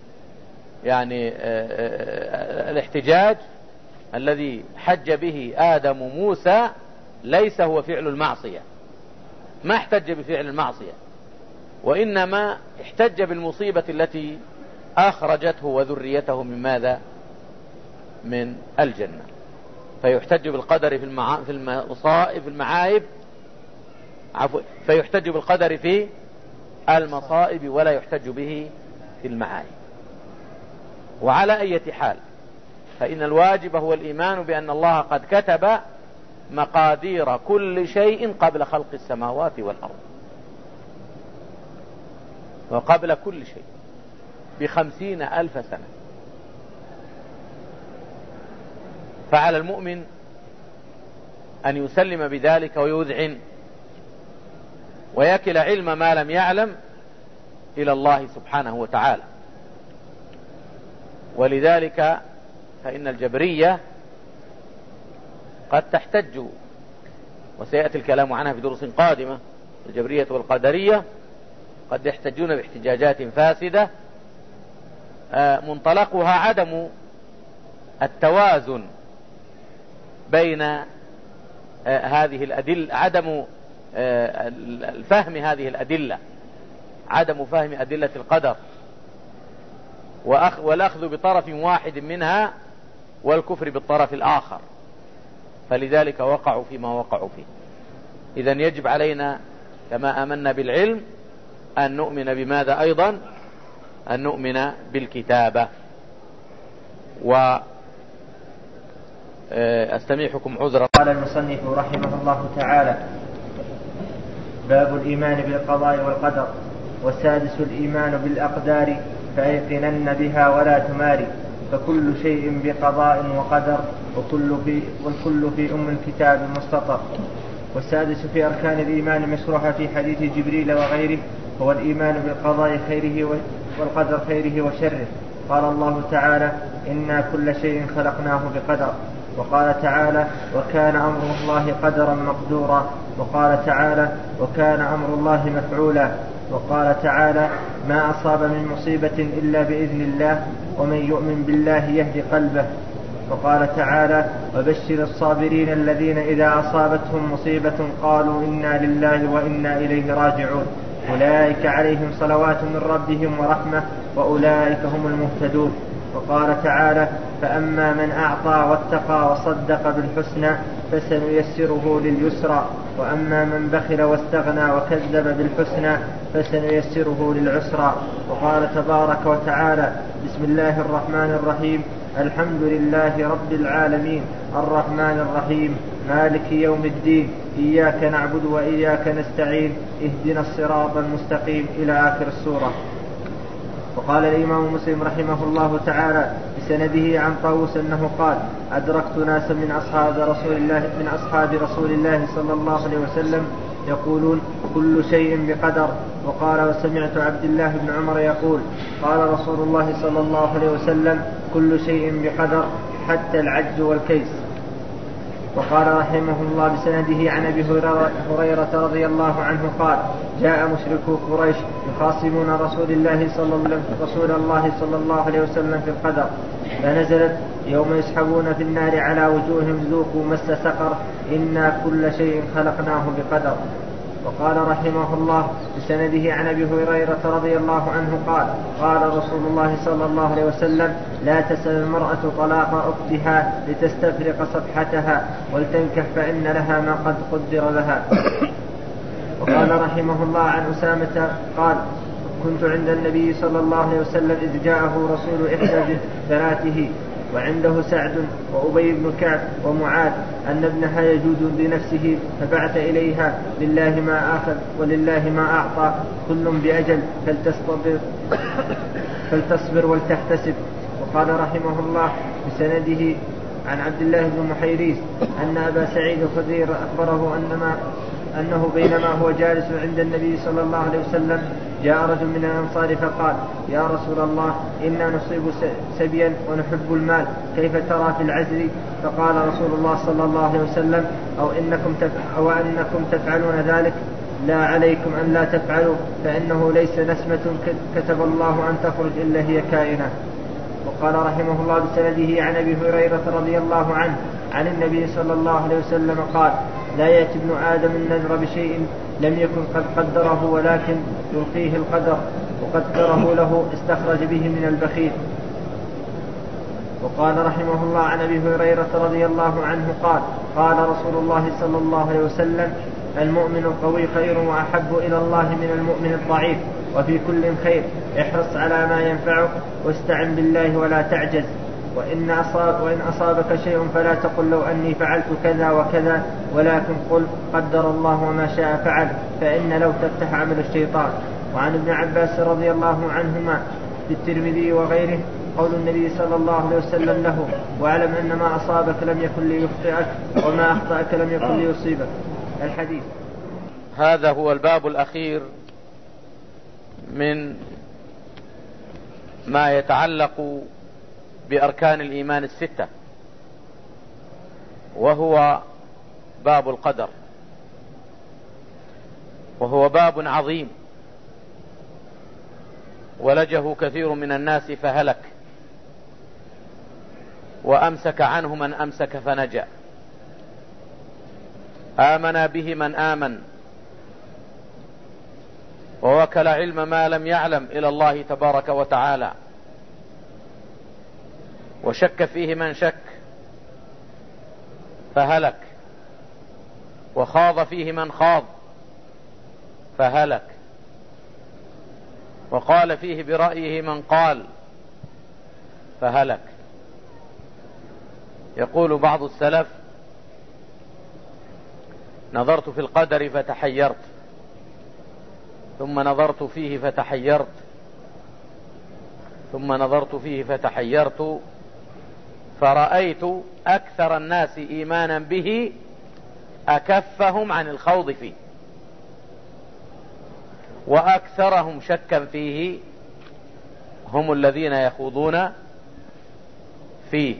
الاحتجاج الذي حج به آدم موسى، ليس هو فعل المعصية، ما احتج بفعل المعصية، وإنما احتج بالمصيبة التي أخرجته وذريته من ماذا؟ من الجنة. فيحتج بالقدر في المصائب في المعايب، فيحتج بالقدر في المصائب ولا يحتج به في المعايب. وعلى أي حال فإن الواجب هو الإيمان بأن الله قد كتب مقادير كل شيء قبل خلق السماوات والأرض، وقبل كل شيء ب50,000 سنة. فعلى المؤمن أن يسلم بذلك ويذعن ويكل علم ما لم يعلم إلى الله سبحانه وتعالى. ولذلك فإن الجبرية قد تحتج، وسيأتي الكلام عنها في دروس قادمة، الجبرية والقدرية قد يحتجون باحتجاجات فاسدة منطلقها عدم التوازن بين هذه الأدلة، عدم فهم هذه الأدلة، عدم فهم أدلة القدر، والأخذ بطرف واحد منها والكفر بالطرف الآخر، فلذلك وقعوا فيما وقعوا فيه. إذن يجب علينا كما آمنا بالعلم أن نؤمن بماذا أيضا؟ أن نؤمن بالكتابة. وأستميحكم عذرا. قال المصنف رحمه الله تعالى: باب الإيمان بالقضاء والقدر. والسادس الإيمان بالأقدار، فأيقنن بها ولا تماري، فكل شيء بقضاء وقدر، والكل في الكتاب مستطر. والسادس في أركان الإيمان مشروحة في حديث جبريل وغيره، هو الإيمان بالقضاء خيره والقدر خيره وشره. قال الله تعالى: إنا كل شيء خلقناه بقدر. وقال تعالى: وكان أمر الله قدرا مقدورا. وقال تعالى: وكان أمر الله مفعولا. وقال تعالى: ما أصاب من مصيبة إلا بإذن الله، ومن يؤمن بالله يهدي قلبه. وقال تعالى: وبشر الصابرين الذين إذا أصابتهم مصيبة قالوا إنا لله وإنا إليه راجعون، أولئك عليهم صلوات من ربهم ورحمة، وأولئك هم المهتدون. وقال تعالى: فأما من أعطى واتقى وصدق بالحسنى فسنيسره لليسرى، وأما من بخل واستغنى وكذب بالحسنى فسنيسره للعسرى. وقال تبارك وتعالى: بسم الله الرحمن الرحيم، الحمد لله رب العالمين، الرحمن الرحيم، مالك يوم الدين، إياك نعبد وإياك نستعين، اهدنا الصراط المستقيم، إلى آخر السورة. وقال الإمام مسلم رحمه الله تعالى بسنده عن طاووس أنه قال: أدركت ناسا من أصحاب رسول الله صلى الله عليه وسلم يقولون كل شيء بقدر. وقال: وسمعت عبد الله بن عمر يقول: قال رسول الله صلى الله عليه وسلم: كل شيء بقدر حتى العجز والكيس. وقال رحمه الله بسنده عن أبي هريرة رضي الله عنه قال: جاء مشركو قريش يخاصمون رسول الله صلى الله عليه وسلم في القدر، فنزلت: يوم يسحبون في النار على وجوههم ذوقوا مس سقر، إنا كل شيء خلقناه بقدر. وقال رحمه الله بسنده عن أبي هريرة رضي الله عنه قال: قال رسول الله صلى الله عليه وسلم: لا تسأل المرأة طلاق أختها لتستفرق صفحتها ولتنكح فإن لها ما قد قدر لها. وقال رحمه الله عن أسامة قال: كنت عند النبي صلى الله عليه وسلم إذ جاءه رسول إحدى بناته وعنده سعد وأبي بن كعب ومعاذ أن ابنها يجود بنفسه، فبعث إليها: لله ما آخذ ولله ما أعطى، كل بأجل فلتصبر ولتحتسب. وقال رحمه الله بسنده عن عبد الله بن محيريز أن أبا سعيد الخدري أخبره أنه بينما هو جالس عند النبي صلى الله عليه وسلم جاء رجل من الأنصار فقال يا رسول الله إنا نصيب سبيا ونحب المال كيف ترى في العزل؟ فقال رسول الله صلى الله عليه وسلم أو أنكم تفعلون ذلك؟ لا عليكم أن لا تفعلوا فإنه ليس نسمة كتب الله أن تخرج إلا هي كائنة. وقال رحمه الله بسنده عن أبي هريرة رضي الله عنه عن النبي صلى الله عليه وسلم قال لا يأتي ابن آدم النذر بشيء لم يكن قد قدره ولكن يلقيه القدر وقدره له استخرج به من البخيل. وقال رحمه الله عن أبي هريرة رضي الله عنه قال رسول الله صلى الله عليه وسلم المؤمن القوي خير وأحب إلى الله من المؤمن الضعيف وفي كل خير احرص على ما ينفعك واستعن بالله ولا تعجز وإن أصابك شيء فلا تقل لو أني فعلت كذا وكذا ولكن قل قدر الله وما شاء فعل فإن لو تفتح عمل الشيطان. وعن ابن عباس رضي الله عنهما في الترمذي وغيره قول النبي صلى الله عليه وسلم له واعلم أن ما أصابك لم يكن ليخطئك وما أخطأك لم يكن ليصيبك. الحديث. هذا هو الباب الأخير من ما يتعلق بأركان الإيمان الستة وهو باب القدر، وهو باب عظيم ولجه كثير من الناس فهلك وأمسك عنه من أمسك فنجا، آمن به من آمن ووكل علم ما لم يعلم إلى الله تبارك وتعالى، وشك فيه من شك فهلك، وخاض فيه من خاض فهلك، وقال فيه برأيه من قال فهلك. يقول بعض السلف نظرت في القدر فتحيرت ثم نظرت فيه فتحيرت ثم نظرت فيه فتحيرت فرأيت أكثر الناس إيمانا به أكفهم عن الخوض فيه وأكثرهم شكا فيه هم الذين يخوضون فيه.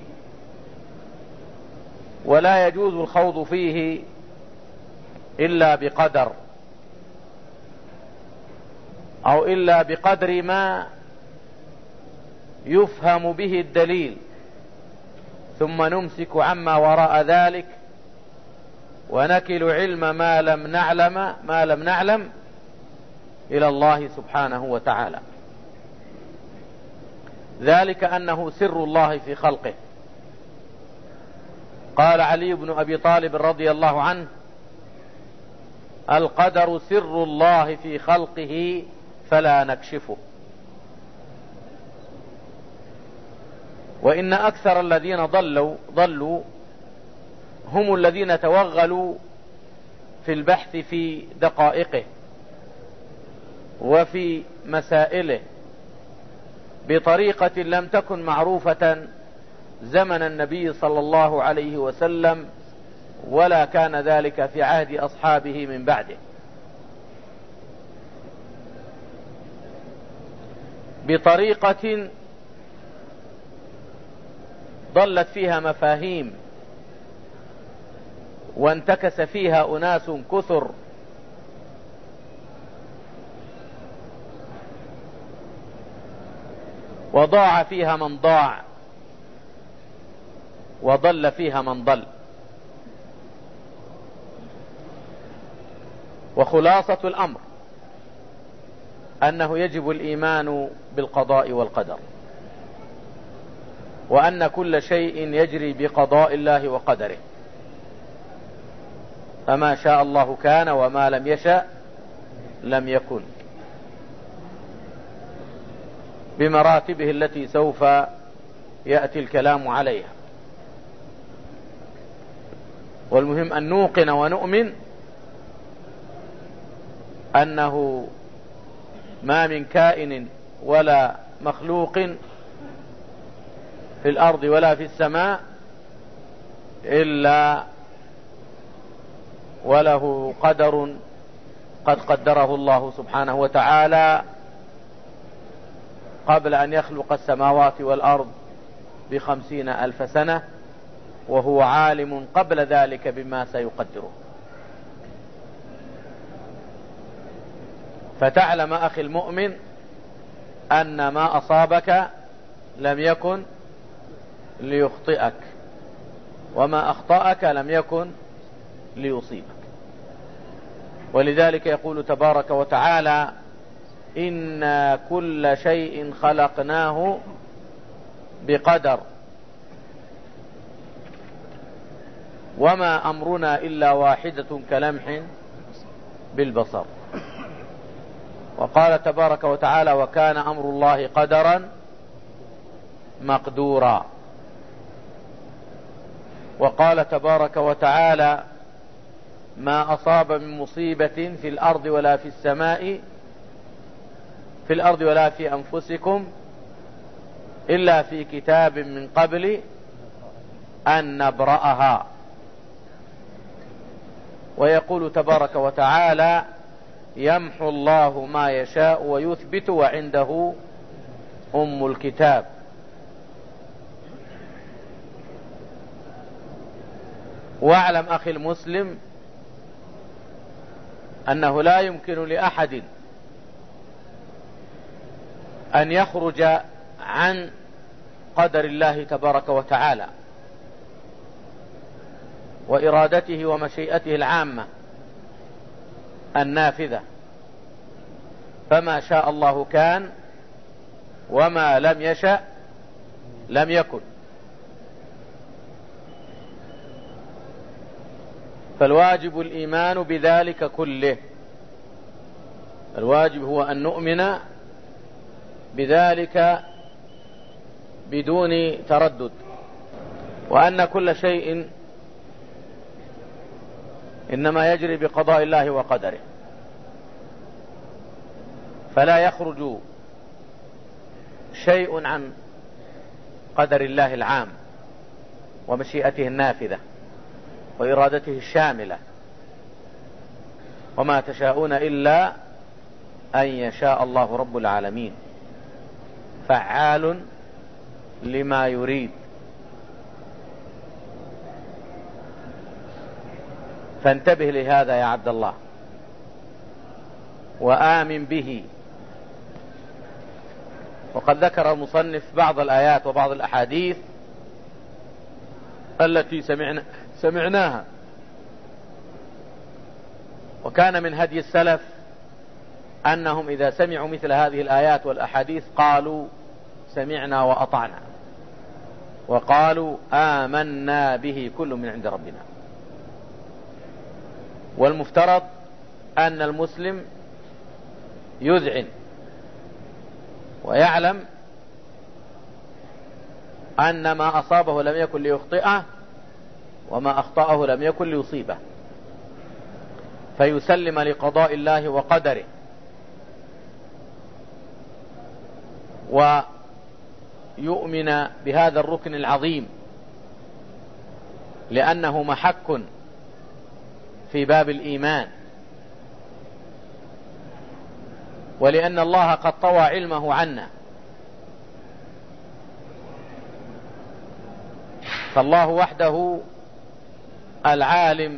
ولا يجوز الخوض فيه إلا بقدر أو إلا بقدر ما يفهم به الدليل، ثم نمسك عما وراء ذلك ونكل علم ما لم نعلم إلى الله سبحانه وتعالى. ذلك أنه سر الله في خلقه. قال علي بن أبي طالب رضي الله عنه القدر سر الله في خلقه فلا نكشفه. وإن أكثر الذين ضلوا هم الذين توغلوا في البحث في دقائقه وفي مسائله بطريقة لم تكن معروفة زمن النبي صلى الله عليه وسلم ولا كان ذلك في عهد أصحابه من بعده، بطريقة ضلت فيها مفاهيم وانتكس فيها أناس كثر وضاع فيها من ضاع وضل فيها من ضل. وخلاصة الأمر أنه يجب الإيمان بالقضاء والقدر، وأن كل شيء يجري بقضاء الله وقدره، فما شاء الله كان وما لم يشأ لم يكن، بمراتبه التي سوف يأتي الكلام عليها. والمهم أن نوقن ونؤمن أنه ما من كائن ولا مخلوق في الأرض ولا في السماء إلا وله قدر قد قدره الله سبحانه وتعالى قبل أن يخلق السماوات والأرض ب50,000 سنة، وهو عالم قبل ذلك بما سيقدره. فتعلم أخي المؤمن أن ما أصابك لم يكن ليخطئك، وما أخطأك لم يكن ليصيبك. ولذلك يقول تبارك وتعالى: إنا كل شيء خلقناه بقدر وما أمرنا إلا واحدة كلمح بالبصر. وقال تبارك وتعالى: وكان أمر الله قدرا مقدورا. وقال تبارك وتعالى: ما أصاب من مصيبة في الأرض ولا في السماء في الأرض ولا في أنفسكم إلا في كتاب من قبل أن نبرأها. ويقول تبارك وتعالى: يمحو الله ما يشاء ويثبت وعنده أم الكتاب. واعلم أخي المسلم أنه لا يمكن لأحد أن يخرج عن قدر الله تبارك وتعالى وإرادته ومشيئته العامة النافذة، فما شاء الله كان وما لم يشأ لم يكن. فالواجب الإيمان بذلك كله. الواجب هو أن نؤمن بذلك بدون تردد، وأن كل شيء إنما يجري بقضاء الله وقدره، فلا يخرج شيء عن قدر الله العام ومشيئته النافذة وإرادته الشاملة. وما تشاءون إلا أن يشاء الله رب العالمين، فعال لما يريد. فانتبه لهذا يا عبد الله وآمن به. وقد ذكر المصنف بعض الآيات وبعض الأحاديث التي سمعناها، وكان من هدي السلف أنهم إذا سمعوا مثل هذه الآيات والأحاديث قالوا: سمعنا وأطعنا، وقالوا: آمنا به كل من عند ربنا. والمفترض أن المسلم يذعن ويعلم أن ما أصابه لم يكن ليخطئه وما أخطأه لم يكن ليصيبه، فيسلم لقضاء الله وقدره، ويؤمن بهذا الركن العظيم، لأنه محك في باب الإيمان، ولأن الله قد طوى علمه عنا. فالله وحده العالم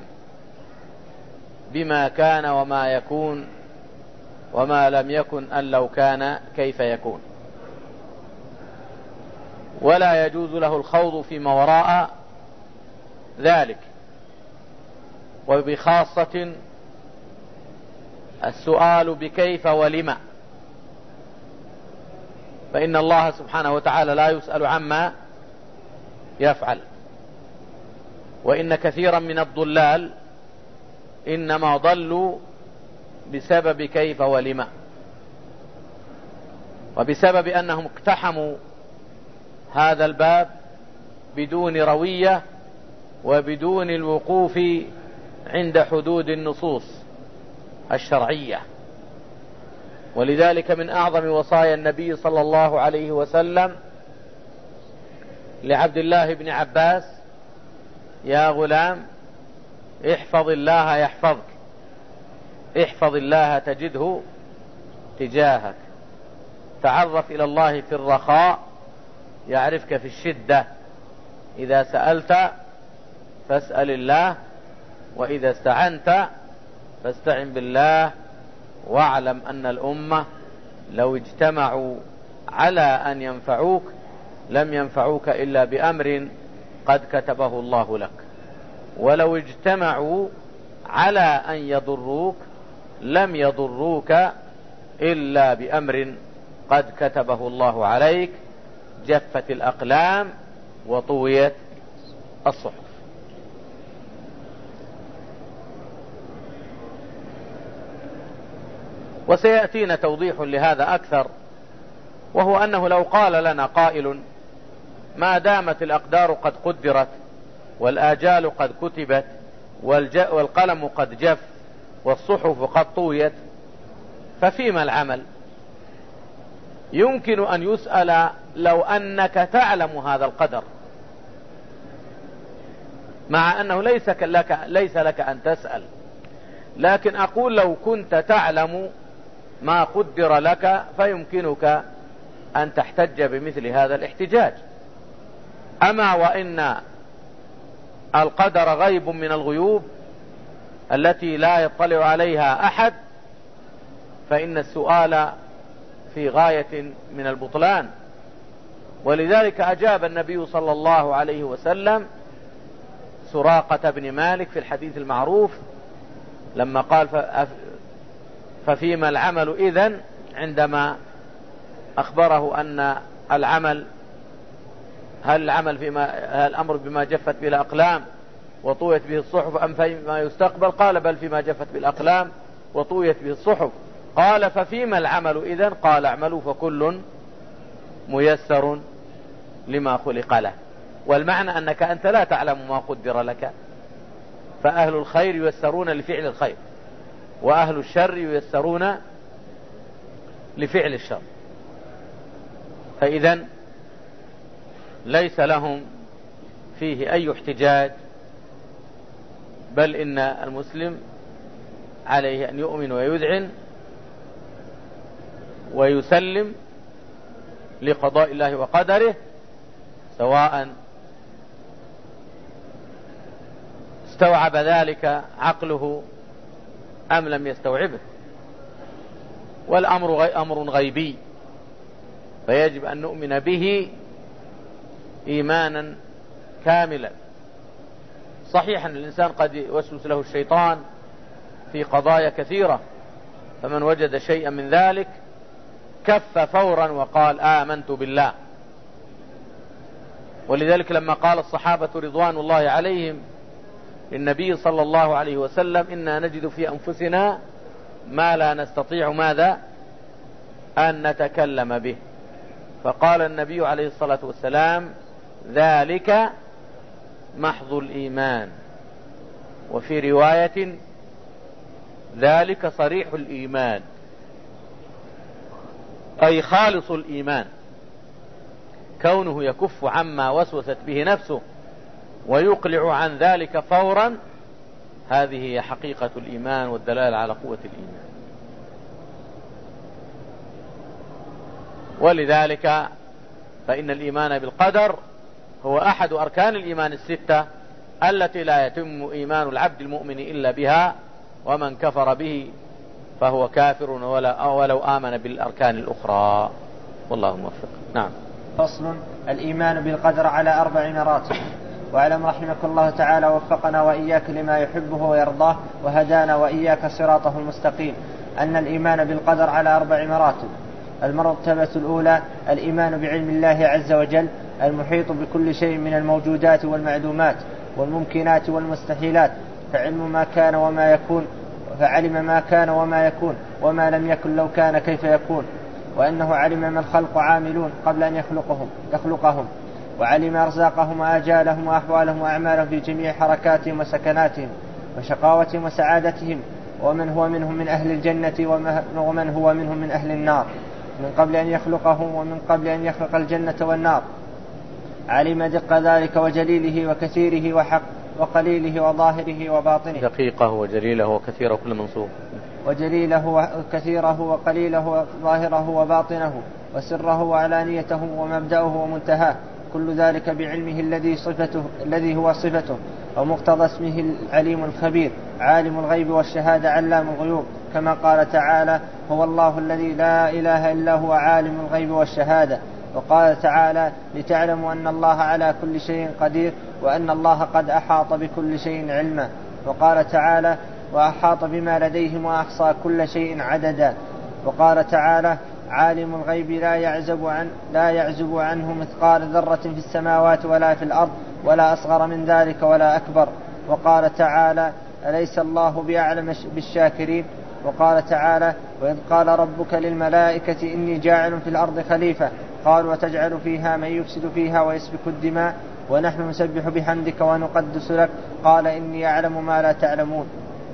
بما كان وما يكون وما لم يكن أن لو كان كيف يكون، ولا يجوز له الخوض فيما وراء ذلك، وبخاصة السؤال بكيف ولما، فإن الله سبحانه وتعالى لا يسأل عما يفعل. وإن كثيرا من الضلال إنما ضلوا بسبب كيف ولما، وبسبب أنهم اقتحموا هذا الباب بدون روية وبدون الوقوف عند حدود النصوص الشرعية. ولذلك من أعظم وصايا النبي صلى الله عليه وسلم لعبد الله بن عباس: يا غلام احفظ الله يحفظك، احفظ الله تجده تجاهك، تعرف إلى الله في الرخاء يعرفك في الشدة، إذا سألت فاسأل الله، وإذا استعنت فاستعن بالله، واعلم أن الأمة لو اجتمعوا على أن ينفعوك لم ينفعوك إلا بأمر قد كتبه الله لك، ولو اجتمعوا على أن يضروك لم يضروك إلا بأمر قد كتبه الله عليك. جفت الأقلام وطويت الصحف. وسيأتينا توضيح لهذا أكثر، وهو أنه لو قال لنا قائل ما دامت الأقدار قد قدرت والآجال قد كتبت والقلم قد جف والصحف قد طويت ففيما العمل؟ يمكن أن يسأل لو أنك تعلم هذا القدر، مع أنه ليس لك أن تسأل، لكن أقول لو كنت تعلم ما قدر لك فيمكنك أن تحتج بمثل هذا الاحتجاج. أما وإن القدر غيب من الغيوب التي لا يطلع عليها أحد، فإن السؤال في غاية من البطلان. ولذلك أجاب النبي صلى الله عليه وسلم سراقة بن مالك في الحديث المعروف لما قال ففيما العمل إذن، عندما أخبره أن العمل هل الأمر بما جفت به الأقلام وطويت به الصحف أم فيما يستقبل؟ قال بل فيما جفت به الأقلام وطويت به الصحف. قال ففيما العمل إذن؟ قال اعملوا فكل ميسر لما خلق له. والمعنى أنك أنت لا تعلم ما قدر لك، فأهل الخير ييسرون لفعل الخير وأهل الشر ييسرون لفعل الشر، فإذن ليس لهم فيه أي احتجاج، بل إن المسلم عليه أن يؤمن ويذعن ويسلم لقضاء الله وقدره، سواء استوعب ذلك عقله أم لم يستوعبه. والأمر أمر غيبي، فيجب أن نؤمن به إيمانا كاملا. صحيح أن الإنسان قد يوسوس له الشيطان في قضايا كثيرة، فمن وجد شيئا من ذلك كف فورا وقال آمنت بالله. ولذلك لما قال الصحابة رضوان الله عليهم للنبي صلى الله عليه وسلم إنا نجد في أنفسنا ما لا نستطيع ماذا أن نتكلم به، فقال النبي عليه الصلاة والسلام ذلك محض الإيمان، وفي رواية ذلك صريح الإيمان، أي خالص الإيمان، كونه يكف عما وسوست به نفسه ويقلع عن ذلك فورا، هذه هي حقيقة الإيمان والدلالة على قوة الإيمان. ولذلك فإن الإيمان بالقدر هو أحد أركان الإيمان الستة التي لا يتم إيمان العبد المؤمن إلا بها، ومن كفر به فهو كافر ولو آمن بالأركان الأخرى. والله موفق. نعم. فصل: الإيمان بالقدر على 4 مراتب. واعلم رحمك الله تعالى وفقنا وإياك لما يحبه ويرضاه وهدانا وإياك صراطه المستقيم أن الإيمان بالقدر على 4 مراتب. المرتبة الأولى الإيمان بعلم الله عز وجل المحيط بكل شيء من الموجودات والمعدومات والممكنات والمستحيلات، فعلم ما كان وما يكون، فعلم ما كان وما يكون وما لم يكن لو كان كيف يكون، وأنه علم ما الخلق عاملون قبل أن يخلقهم، وعلم أرزاقهم وآجالهم وأحوالهم وأعمالهم في جميع حركاتهم وسكناتهم وشقاوتهم وسعادتهم، ومن هو منهم من أهل الجنة ومن هو منهم من أهل النار، من قبل أن يخلقهم ومن قبل أن يخلق الجنة والنار. علم دق ذلك وجليله وكثيره وقليله وظاهره وباطنه. دقيقه وجليله وكثيره كل منصوب. وجليله وكثيره وقليله وظاهره وباطنه وسره وعلانيته ومبدأه ومنتهاه، كل ذلك بعلمه الذي هو صفته، ومقتضى اسمه العليم الخبير عالم الغيب والشهادة علام الغيوب، كما قال تعالى: هو الله الذي لا إله إلا هو عالم الغيب والشهادة. وقال تعالى: لتعلموا أن الله على كل شيء قدير وأن الله قد أحاط بكل شيء علما. وقال تعالى: وأحاط بما لديهم وأحصى كل شيء عددا. وقال تعالى: عالم الغيب لا يعزب عنه مثقال ذرة في السماوات ولا في الأرض ولا أصغر من ذلك ولا أكبر. وقال تعالى: أليس الله بأعلم بالشاكرين. وقال تعالى: وإذ قال ربك للملائكة إني جاعل في الأرض خليفة قالوا وتجعل فيها من يفسد فيها ويسفك الدماء ونحن نسبح بحمدك ونقدس لك قال إني أعلم ما لا تعلمون.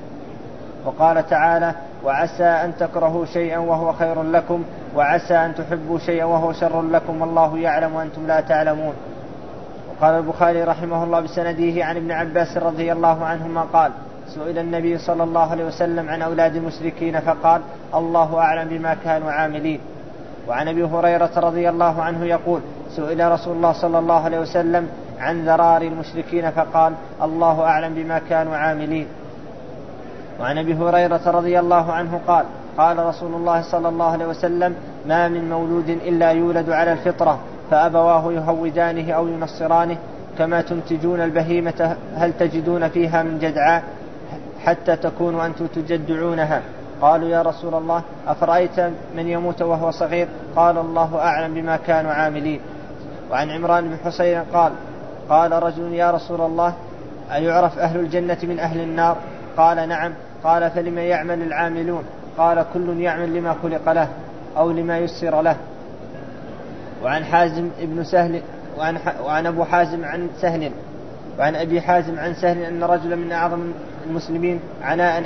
وقال تعالى: وعسى أن تكرهوا شيئا وهو خير لكم وعسى أن تحبوا شيئا وهو شر لكم والله يعلم وأنتم لا تعلمون. وقال البخاري رحمه الله بسنده عن ابن عباس رضي الله عنهما قال: سئل النبي صلى الله عليه وسلم عن أولاد المشركين فقال: الله أعلم بما كانوا عاملين. وعن أبي هريرة رضي الله عنه يقول: سئل رسول الله صلى الله عليه وسلم عن ذرار المشركين فقال: الله أعلم بما كانوا عاملين. وعن أبي هريرة رضي الله عنه قال: قال رسول الله صلى الله عليه وسلم: ما من مولود إلا يولد على الفطرة فأبواه يهودانه أو ينصرانه كما تنتجون البهيمة هل تجدون فيها من جدعاء حتى تكونوا أنتم تجدعونها. قالوا: يا رسول الله أفرأيت من يموت وهو صغير؟ قال: الله أعلم بما كانوا عاملين. وعن عمران بن حسين قال رجل: يا رسول الله أيعرف أهل الجنة من أهل النار؟ قال: نعم. قال: فلما يعمل العاملون؟ قال: كل يعمل لما خلق له أو لما يسر له. وعن حازم ابن سهل وعن أبو حازم عن سهل وعن أبي حازم عن سهل أن رجلا من أعظم المسلمين غناء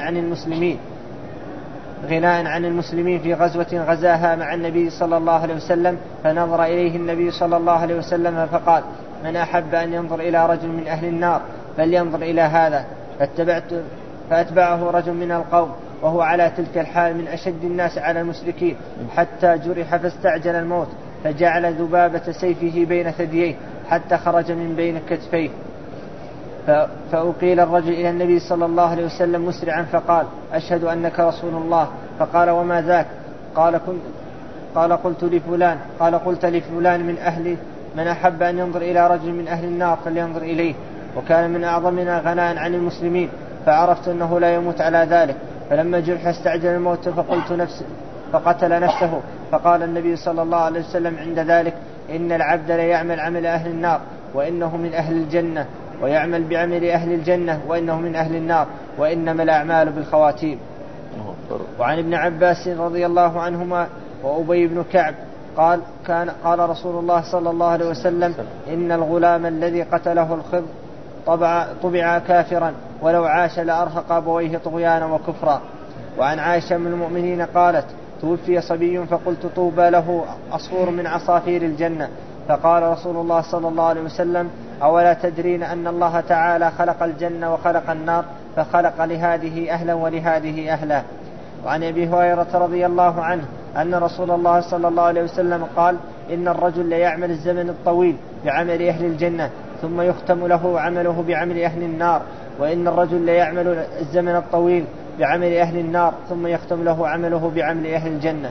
عن المسلمين في غزوة غزاها مع النبي صلى الله عليه وسلم، فنظر إليه النبي صلى الله عليه وسلم فقال: من أحب أن ينظر إلى رجل من أهل النار فلينظر إلى هذا. فأتبعه رجل من القوم وهو على تلك الحال من أشد الناس على المشركين حتى جرح فاستعجل الموت، فجعل ذبابة سيفه بين ثدييه حتى خرج من بين كتفيه. فأقيل الرجل إلى النبي صلى الله عليه وسلم مسرعا فقال: أشهد أنك رسول الله. فقال: وما ذاك؟ قال: قلت لفلان من أهل من أحب أن ينظر إلى رجل من أهل النار فلينظر إليه. وكان من أعظمنا غناء عن المسلمين، فعرفت أنه لا يموت على ذلك، فلما جرح استعجل الموت فقتل نفسه. فقال النبي صلى الله عليه وسلم عند ذلك: إن العبد ليعمل عمل أهل النار وإنه من أهل الجنة، ويعمل بعمل أهل الجنة وإنه من أهل النار، وإنما الأعمال بالخواتيم. وعن ابن عباس رضي الله عنهما وأبي بن كعب قال رسول الله صلى الله عليه وسلم: إن الغلام الذي قتله الخضر طبع كافرا ولو عاش لأرهق أبويه طغيانا وكفرا. وعن عائشة من المؤمنين قالت: توفي صبي فقلت: طوبى له عصفور من عصافير الجنة. فقال رسول الله صلى الله عليه وسلم: أولا تدرين أن الله تعالى خلق الجنة وخلق النار، فخلق لهذه أهلا ولهذه أهلا. وعن أبي هريرة رضي الله عنه أن رسول الله صلى الله عليه وسلم قال: إن الرجل ليعمل الزمن الطويل بعمل أهل الجنة ثم يختم له عمله بعمل أهل النار، وإن الرجل ليعمل الزمن الطويل بعمل أهل النار ثم يختم له عمله بعمل أهل الجنة.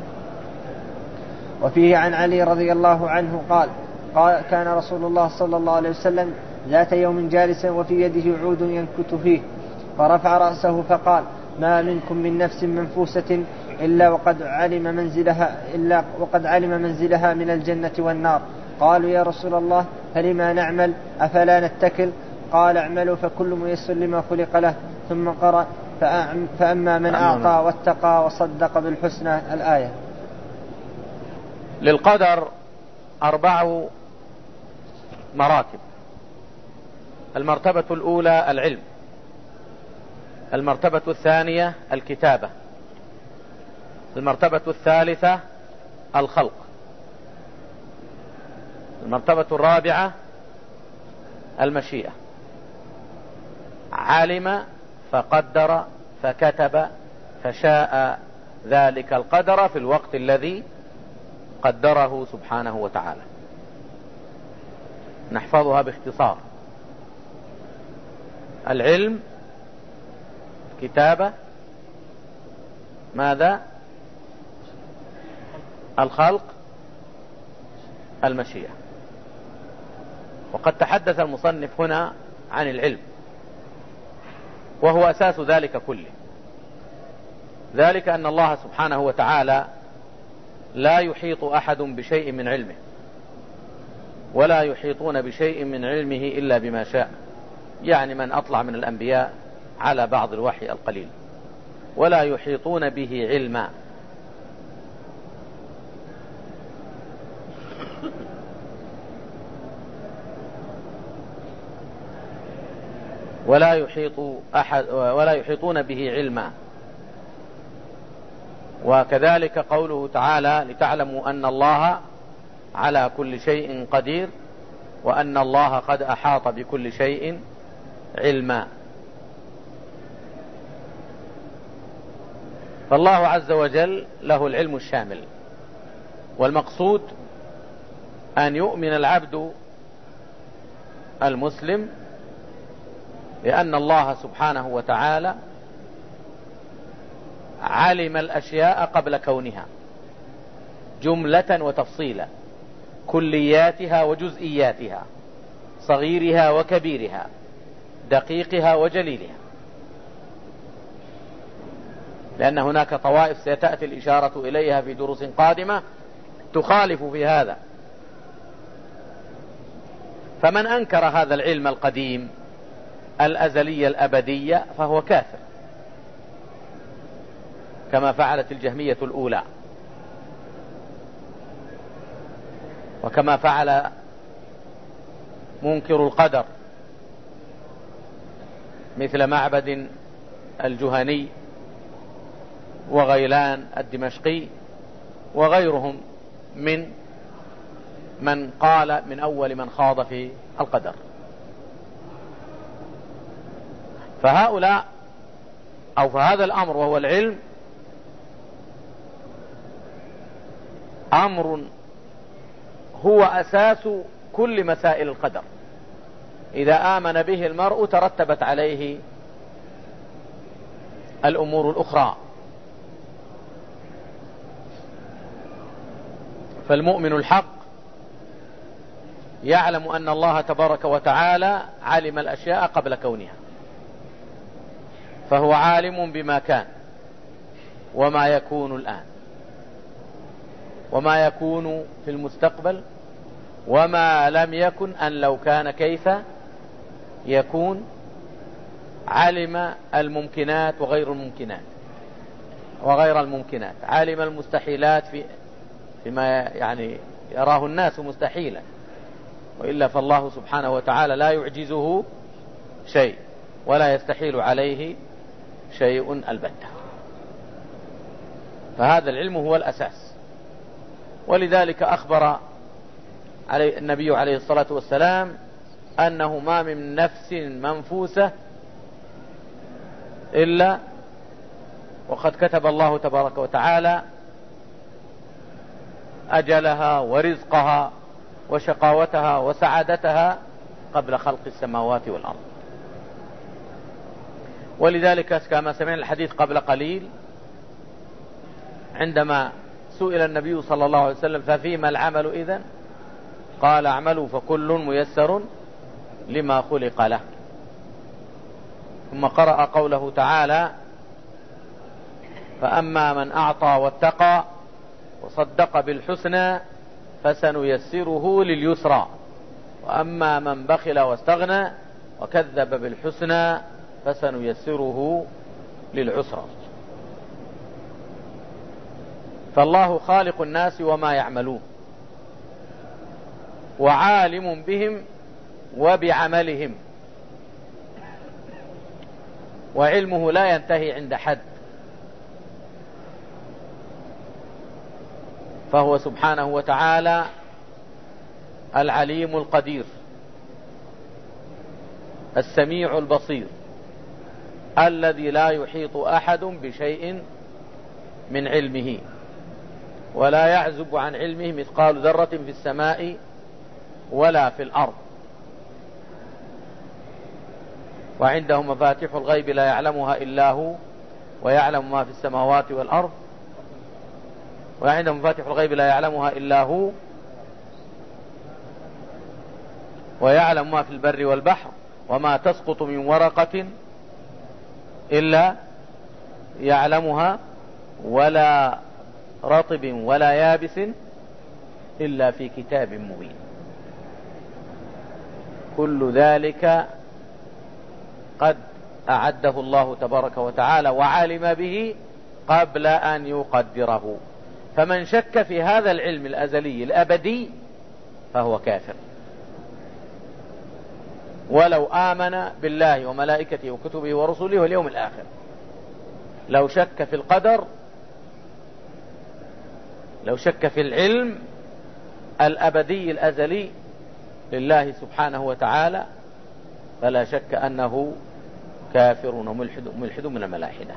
وفيه عن علي رضي الله عنه قال: كان رسول الله صلى الله عليه وسلم ذات يوم جالسا وفي يده عود ينكت فيه، فرفع رأسه فقال: ما منكم من نفس منفوسة إلا وقد علم منزلها من الجنة والنار. قالوا: يا رسول الله فلما نعمل أفلا نتكل؟ قال: اعملوا فكل ميسر لما خلق له. ثم قرأ: فأما من أعطى واتقى وصدق بالحسنى. الآية. للقدر 4 مراتب. المرتبة الأولى العلم، المرتبة الثانية الكتابة، المرتبة الثالثة الخلق، المرتبة الرابعة المشيئة. علم فقدر فكتب فشاء ذلك القدر في الوقت الذي قدره سبحانه وتعالى. نحفظها باختصار: العلم كتابة، ماذا؟ الخلق، المشيئة. وقد تحدث المصنف هنا عن العلم، وهو أساس ذلك كله. ذلك أن الله سبحانه وتعالى لا يحيط أحد بشيء من علمه، ولا يحيطون بشيء من علمه إلا بما شاء، يعني من أطلع من الأنبياء على بعض الوحي القليل، ولا يحيطون به علما. ولا يحيطون به علما. وكذلك قوله تعالى: لتعلموا أن الله على كل شيء قدير وأن الله قد أحاط بكل شيء علما. فالله عز وجل له العلم الشامل، والمقصود أن يؤمن العبد المسلم لأن الله سبحانه وتعالى علم الأشياء قبل كونها جملة وتفصيلا، كلياتها وجزئياتها، صغيرها وكبيرها، دقيقها وجليلها. لأن هناك طوائف ستأتي الإشارة إليها في دروس قادمة تخالف في هذا. فمن أنكر هذا العلم القديم الأزلي الأبدي فهو كافر، كما فعلت الجهمية الأولى، وكما فعل منكر القدر مثل معبد الجهني وغيلان الدمشقي وغيرهم من قال من أول من خاض في القدر. فهؤلاء أو فهذا الأمر وهو العلم أمر هو أساس كل مسائل القدر. إذا آمن به المرء ترتبت عليه الأمور الأخرى. فالمؤمن الحق يعلم أن الله تبارك وتعالى علم الأشياء قبل كونها، فهو عالم بما كان وما يكون الآن وما يكون في المستقبل وما لم يكن أن لو كان كيف يكون. علم الممكنات وغير الممكنات، علم المستحيلات فيما يعني يراه الناس مستحيلا، وإلا فالله سبحانه وتعالى لا يعجزه شيء ولا يستحيل عليه شيء البتة. فهذا العلم هو الأساس. ولذلك أخبر النبي عليه الصلاة والسلام أنه ما من نفس منفوسة إلا وقد كتب الله تبارك وتعالى أجلها ورزقها وشقاوتها وسعادتها قبل خلق السماوات والأرض. ولذلك كما سمعنا الحديث قبل قليل عندما سئل النبي صلى الله عليه وسلم: ففيما العمل إذن؟ قال: اعملوا فكل ميسر لما خلق له. ثم قرأ قوله تعالى: فأما من أعطى واتقى وصدق بالحسنى فسنيسره لليسرى وأما من بخل واستغنى وكذب بالحسنى فسنيسره للعسرى. فالله خالق الناس وما يعملون، وعالم بهم وبعملهم، وعلمه لا ينتهي عند حد. فهو سبحانه وتعالى العليم القدير السميع البصير الذي لا يحيط أحد بشيء من علمه، ولا يعزب عن علمه مثقال ذرة في السماء ولا في الأرض. وعنده مفاتيح الغيب لا يعلمها إلا هو ويعلم ما في السماوات والأرض. وعنده مفاتيح الغيب لا يعلمها إلا هو ويعلم ما في البر والبحر، وما تسقط من ورقة إلا يعلمها، ولا رطب ولا يابس إلا في كتاب مبين. كل ذلك قد أعده الله تبارك وتعالى وعلم به قبل أن يقدره. فمن شك في هذا العلم الأزلي الأبدي فهو كافر، ولو آمن بالله وملائكته وكتبه ورسله واليوم الآخر. لو شك في القدر، لو شك في العلم الأبدي الأزلي لله سبحانه وتعالى، فلا شك أنه كافر وملحد من الملاحدة.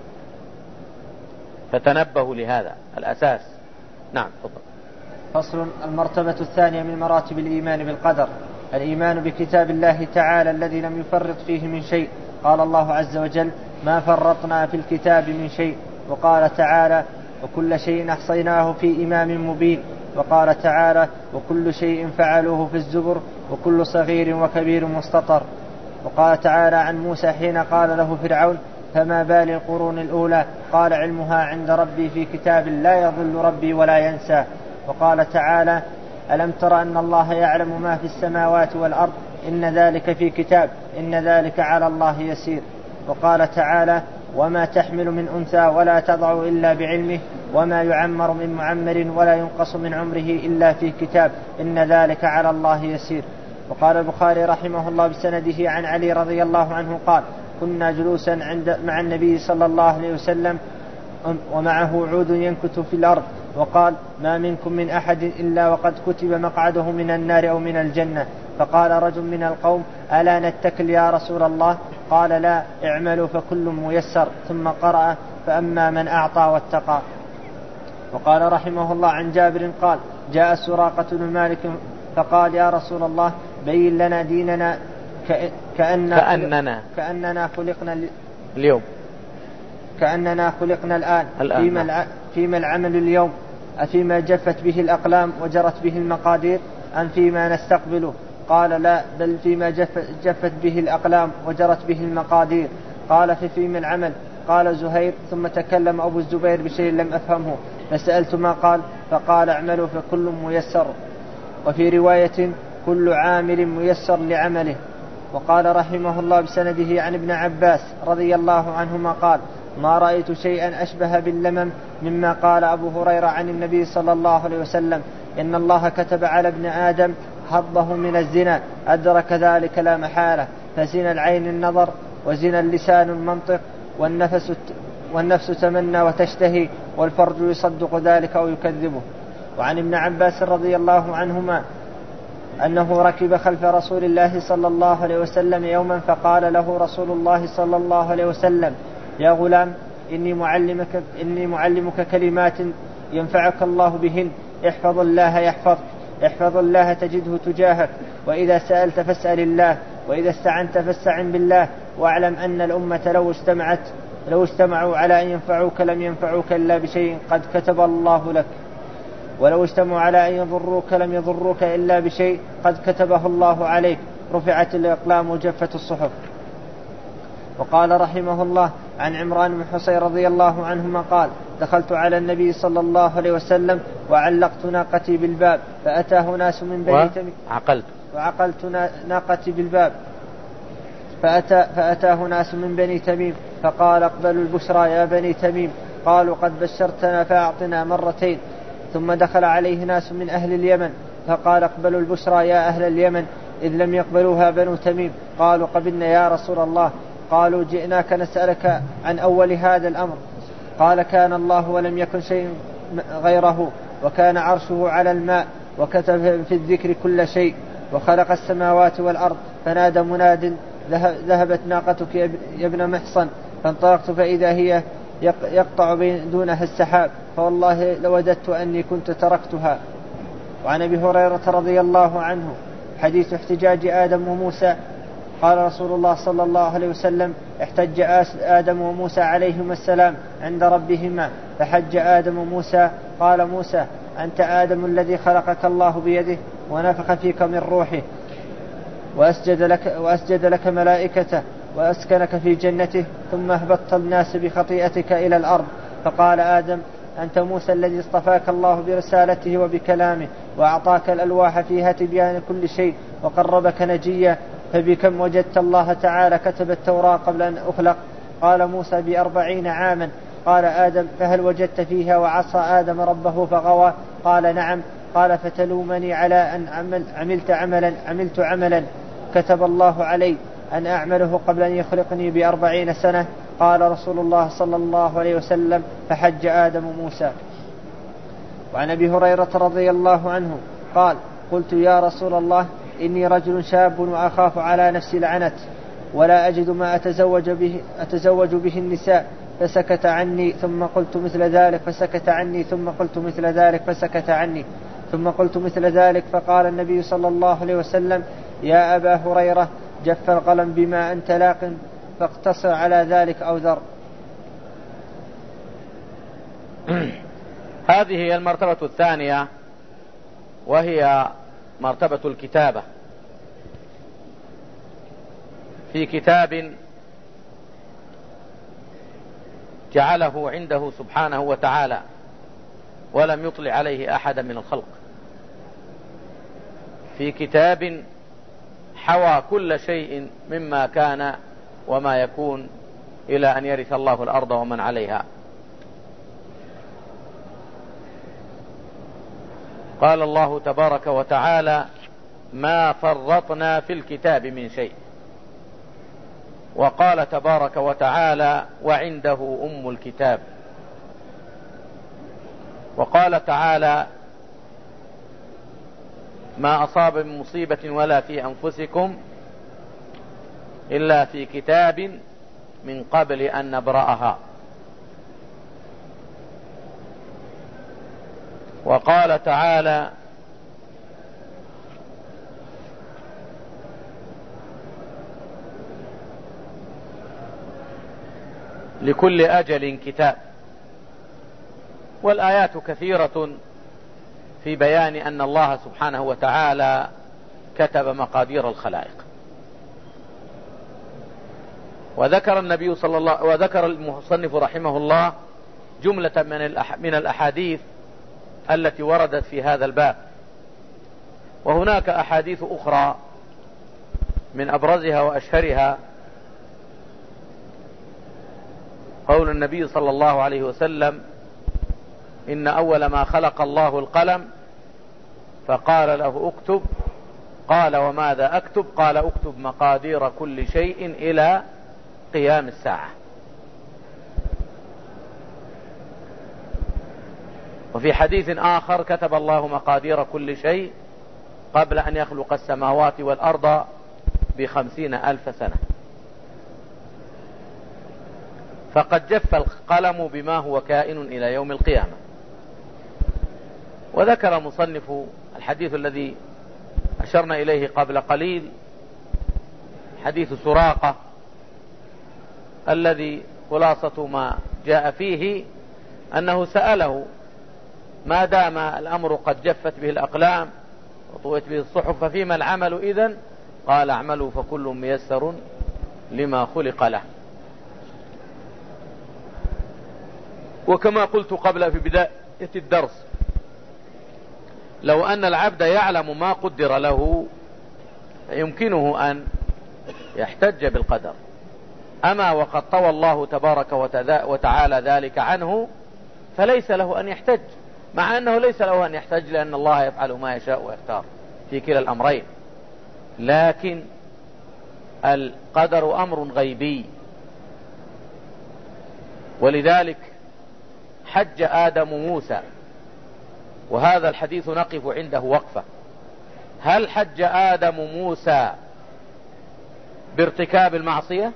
فتنبهوا لهذا الأساس. نعم، تفضل. فصل. المرتبة الثانية من مراتب الإيمان بالقدر الإيمان بكتاب الله تعالى الذي لم يفرط فيه من شيء. قال الله عز وجل: ما فرطنا في الكتاب من شيء. وقال تعالى: وكل شيء أحصيناه في إمام مبين. وقال تعالى: وكل شيء فعلوه في الزبر وكل صغير وكبير مستطر. وقال تعالى عن موسى حين قال له فرعون: فما بال القرون الأولى؟ قال: علمها عند ربي في كتاب لا يضل ربي ولا ينسى. وقال تعالى: ألم تر أن الله يعلم ما في السماوات والأرض؟ إن ذلك في كتاب إن ذلك على الله يسير. وقال تعالى: وما تحمل من أنثى ولا تضع إلا بعلمه وما يعمر من معمر ولا ينقص من عمره إلا في كتاب إن ذلك على الله يسير. وقال البخاري رحمه الله بسنده عن علي رضي الله عنه قال: كنا جلوسا مع النبي صلى الله عليه وسلم ومعه عود ينكت في الأرض، وقال: ما منكم من أحد إلا وقد كتب مقعده من النار أو من الجنة. فقال رجل من القوم: ألا نتكل يا رسول الله؟ قال: لا، اعملوا فكل ميسر. ثم قرأ: فأما من أعطى واتقى. وقال رحمه الله عن جابر قال: جاء سراقة بن مالك فقال: يا رسول الله، بين لنا ديننا كأننا خلقنا اليوم، كأننا خلقنا الآن. فيما العمل اليوم؟ أفيما جفت به الأقلام وجرت به المقادير أم فيما نستقبله؟ قال: لا، بل فيما جفت به الأقلام وجرت به المقادير. قال: فيما العمل؟ قال زهير. ثم تكلم أبو الزبير بشيء لم أفهمه فسألت ما قال، فقال: اعملوا فكل ميسر. وفي رواية: كل عامل ميسر لعمله. وقال رحمه الله بسنده عن ابن عباس رضي الله عنهما قال: ما رأيت شيئا أشبه باللمم مما قال أبو هريرة عن النبي صلى الله عليه وسلم: إن الله كتب على ابن آدم حظه من الزنا، أدرك ذلك لا محالة، فزنا العين النظر، وزنا اللسان المنطق، والنفس تمنى وتشتهي، والفرج يصدق ذلك أو يكذبه. وعن ابن عباس رضي الله عنهما أنه ركب خلف رسول الله صلى الله عليه وسلم يوما، فقال له رسول الله صلى الله عليه وسلم: يا غلام، إني معلمك كلمات ينفعك الله بهن، احفظ الله يحفظك، احفظ الله تجده تجاهك، وإذا سألت فاسأل الله، وإذا استعنت فاستعن بالله، واعلم أن الأمة لو اجتمعوا على أن ينفعوك لم ينفعوك إلا بشيء قد كتب الله لك، ولو اجتمعوا على أن يضروك لم يضروك إلا بشيء قد كتبه الله عليك، رفعت الأقلام وجفت الصحف. وقال رحمه الله عن عمران بن حصين رضي الله عنهما قال: دخلت على النبي صلى الله عليه وسلم وعلقت ناقتي بالباب، فأتاه ناس من بني تميم وعقلت ناقتي بالباب فأتاه ناس من بني تميم فقال: اقبلوا البشرى يا بني تميم. قالوا: قد بشرتنا فأعطنا مرتين. ثم دخل عليه ناس من أهل اليمن فقال: اقبلوا البشرى يا أهل اليمن، إذ لم يقبلوها بنو تميم. قالوا: قبلنا يا رسول الله. قالوا: جئناك نسألك عن أول هذا الأمر. قال: كان الله ولم يكن شيء غيره، وكان عرشه على الماء، وكتب في الذكر كل شيء، وخلق السماوات والأرض. فنادى مناد ذهبت ناقتك يا ابن محصن، فانطلقت فإذا هي يقطع دونها السحاب، فوالله لوددت أني كنت تركتها. وعن أبي هريرة رضي الله عنه حديث احتجاج آدم وموسى، قال رسول الله صلى الله عليه وسلم: احتج آدم وموسى عليهما السلام عند ربهما، فحج آدم وموسى، قال موسى: أنت آدم الذي خلقك الله بيده ونفخ فيك من روحه وأسجد لك ملائكته وأسكنك في جنته، ثم اهبطت الناس بخطيئتك إلى الأرض. فقال آدم: أنت موسى الذي اصطفاك الله برسالته وبكلامه، وأعطاك الألواح فيها تبيان كل شيء، وقربك نجيا، فبكم وجدت الله تعالى كتب التوراة قبل أن أخلق؟ قال موسى: ب40 عاما. قال آدم: فهل وجدت فيها وعصى آدم ربه فغوى؟ قال: نعم. قال: فتلومني على أن عملت عملا كتب الله علي أن أعمله قبل أن يخلقني ب40 سنة؟ قال رسول الله صلى الله عليه وسلم: فحج آدم موسى. وعن أبي هريرة رضي الله عنه قال: قلت: يا رسول الله، إني رجل شاب وأخاف على نفسي العنت، ولا أجد ما أتزوج به النساء، فسكت عني، ثم قلت مثل ذلك فسكت عني، ثم قلت مثل ذلك فسكت عني، ثم قلت مثل ذلك. فقال النبي صلى الله عليه وسلم: يا أبا هريرة، جف القلم بما أنت لاق، فاقتصر على ذلك أو ذر. هذه هي المرتبة الثانية، وهي مرتبة الكتابة. في كتاب جعله عنده سبحانه وتعالى ولم يطلع عليه أحدا من الخلق، في كتاب حوى كل شيء مما كان وما يكون إلى أن يرث الله الأرض ومن عليها. قال الله تبارك وتعالى: ما فرطنا في الكتاب من شيء. وقال تبارك وتعالى: وعنده أم الكتاب. وقال تعالى: ما أصاب من مصيبة ولا في أنفسكم إلا في كتاب من قبل أن نبرأها. وقال تعالى: لكل أجل كتاب. والآيات كثيرة في بيان أن الله سبحانه وتعالى كتب مقادير الخلائق. وذكر المصنف رحمه الله جملة من الأحاديث التي وردت في هذا الباب، وهناك أحاديث أخرى من أبرزها وأشهرها قول النبي صلى الله عليه وسلم: إن أول ما خلق الله القلم فقال له اكتب، قال: وماذا أكتب؟ قال: اكتب مقادير كل شيء إلى قيام الساعة. وفي حديث آخر: كتب الله مقادير كل شيء قبل أن يخلق السماوات والأرض ب50,000 سنة. فقد جف القلم بما هو كائن إلى يوم القيامة. وذكر مصنف الحديث الذي أشرنا إليه قبل قليل، حديث سراقة، الذي خلاصة ما جاء فيه أنه سأله: ما دام الأمر قد جفت به الأقلام وطويت به الصحف ففيما العمل إذن؟ قال: اعملوا فكل ميسر لما خلق له. وكما قلت قبل في بداية الدرس، لو أن العبد يعلم ما قدر له يمكنه أن يحتج بالقدر، أما وقد طوى الله تبارك وتعالى ذلك عنه فليس له أن يحتج، مع أنه ليس له أن يحتج لأن الله يفعل ما يشاء ويختار في كلا الأمرين. لكن القدر أمر غيبي، ولذلك حج آدم موسى، وهذا الحديث نقف عنده وقفة. هل حج آدم موسى بارتكاب المعصية؟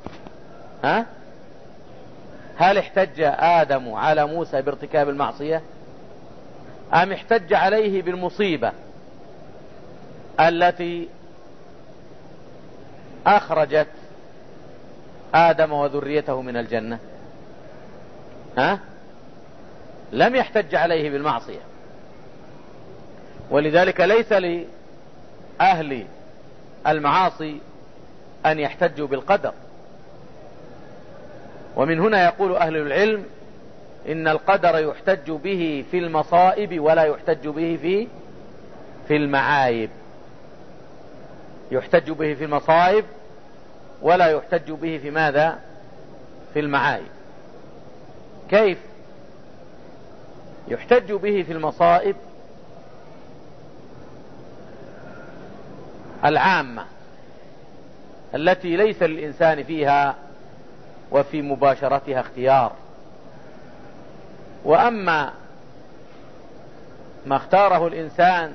هل احتج آدم على موسى بارتكاب المعصية أم احتج عليه بالمصيبة التي أخرجت آدم وذريته من الجنة؟ لم يحتج عليه بالمعصية. ولذلك ليس لأهل المعاصي أن يحتجوا بالقدر. ومن هنا يقول أهل العلم إن القدر يحتج به في المصائب ولا يحتج به في المعايب. يحتج به في المصائب ولا يحتج به في ماذا؟ في المعايب. كيف يحتج به في المصائب؟ العامة التي ليس للإنسان فيها وفي مباشرتها اختيار. وأما ما اختاره الإنسان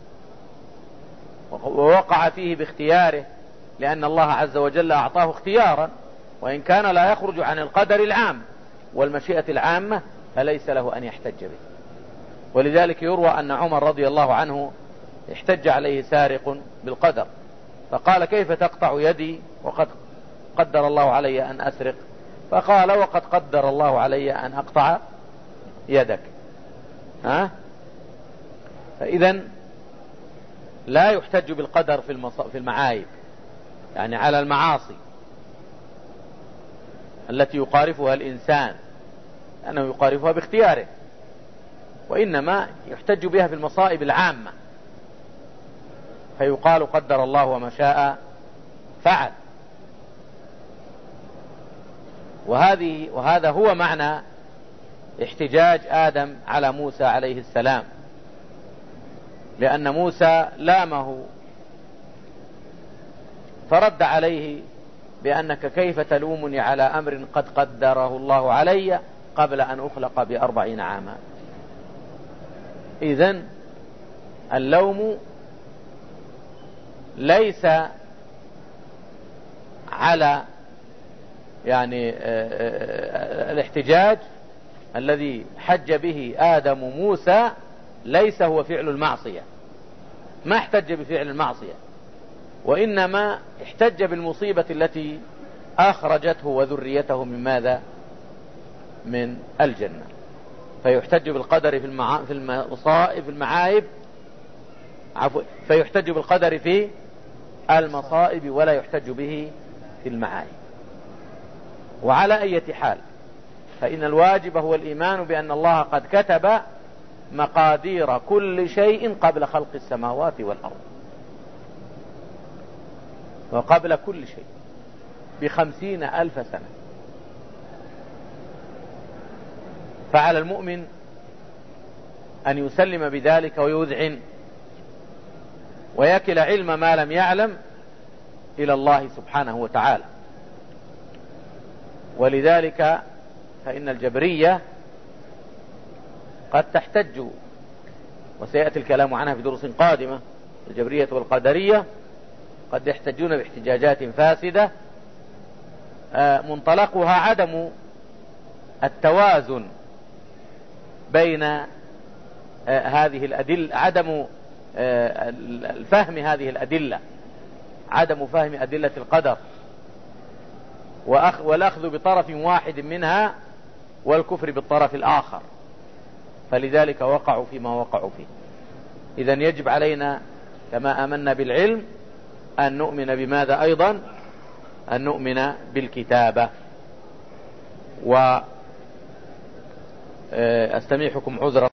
ووقع فيه باختياره لأن الله عز وجل أعطاه اختيارا، وإن كان لا يخرج عن القدر العام والمشيئة العامة، فليس له أن يحتج به. ولذلك يروى أن عمر رضي الله عنه احتج عليه سارق بالقدر، فقال: كيف تقطع يدي وقد قدر الله علي أن أسرق؟ فقال: وقد قدر الله علي أن أقطع يدك. فإذا لا يحتج بالقدر في المعايب، يعني على المعاصي التي يقارفها الإنسان، لأنه يقارفها باختياره، وإنما يحتج بها في المصائب العامة، فيقال: قدر الله وما شاء فعل. وهذا هو معنى احتجاج آدم على موسى عليه السلام، لأن موسى لامه فرد عليه بأنك كيف تلومني على أمر قد قدره الله علي قبل أن أخلق ب40 عاما. إذن اللوم ليس على الاحتجاج الذي حج به آدم موسى ليس هو فعل المعصية، ما احتج بفعل المعصية، وإنما احتج بالمصيبة التي أخرجته وذريته من ماذا؟ من الجنة. فيحتج بالقدر في المصائب في المعايب، فيحتج بالقدر في المصائب ولا يحتج به في المعايب. وعلى أي حال فإن الواجب هو الإيمان بأن الله قد كتب مقادير كل شيء قبل خلق السماوات والأرض، وقبل كل شيء ب50,000 سنة. فعلى المؤمن أن يسلم بذلك ويذعن ويكل علم ما لم يعلم إلى الله سبحانه وتعالى. ولذلك فإن الجبرية قد تحتج، وسيأتي الكلام عنها في دروس قادمة، الجبرية والقدرية قد يحتجون باحتجاجات فاسدة منطلقها عدم التوازن بين هذه الأدلة، عدم الفهم هذه الأدلة، عدم فهم أدلة القدر، والأخذ بطرف واحد منها والكفر بالطرف الآخر، فلذلك وقعوا فيما وقعوا فيه. إذن يجب علينا كما آمنا بالعلم أن نؤمن بماذا أيضا؟ أن نؤمن بالكتابة. وأستميحكم عذرا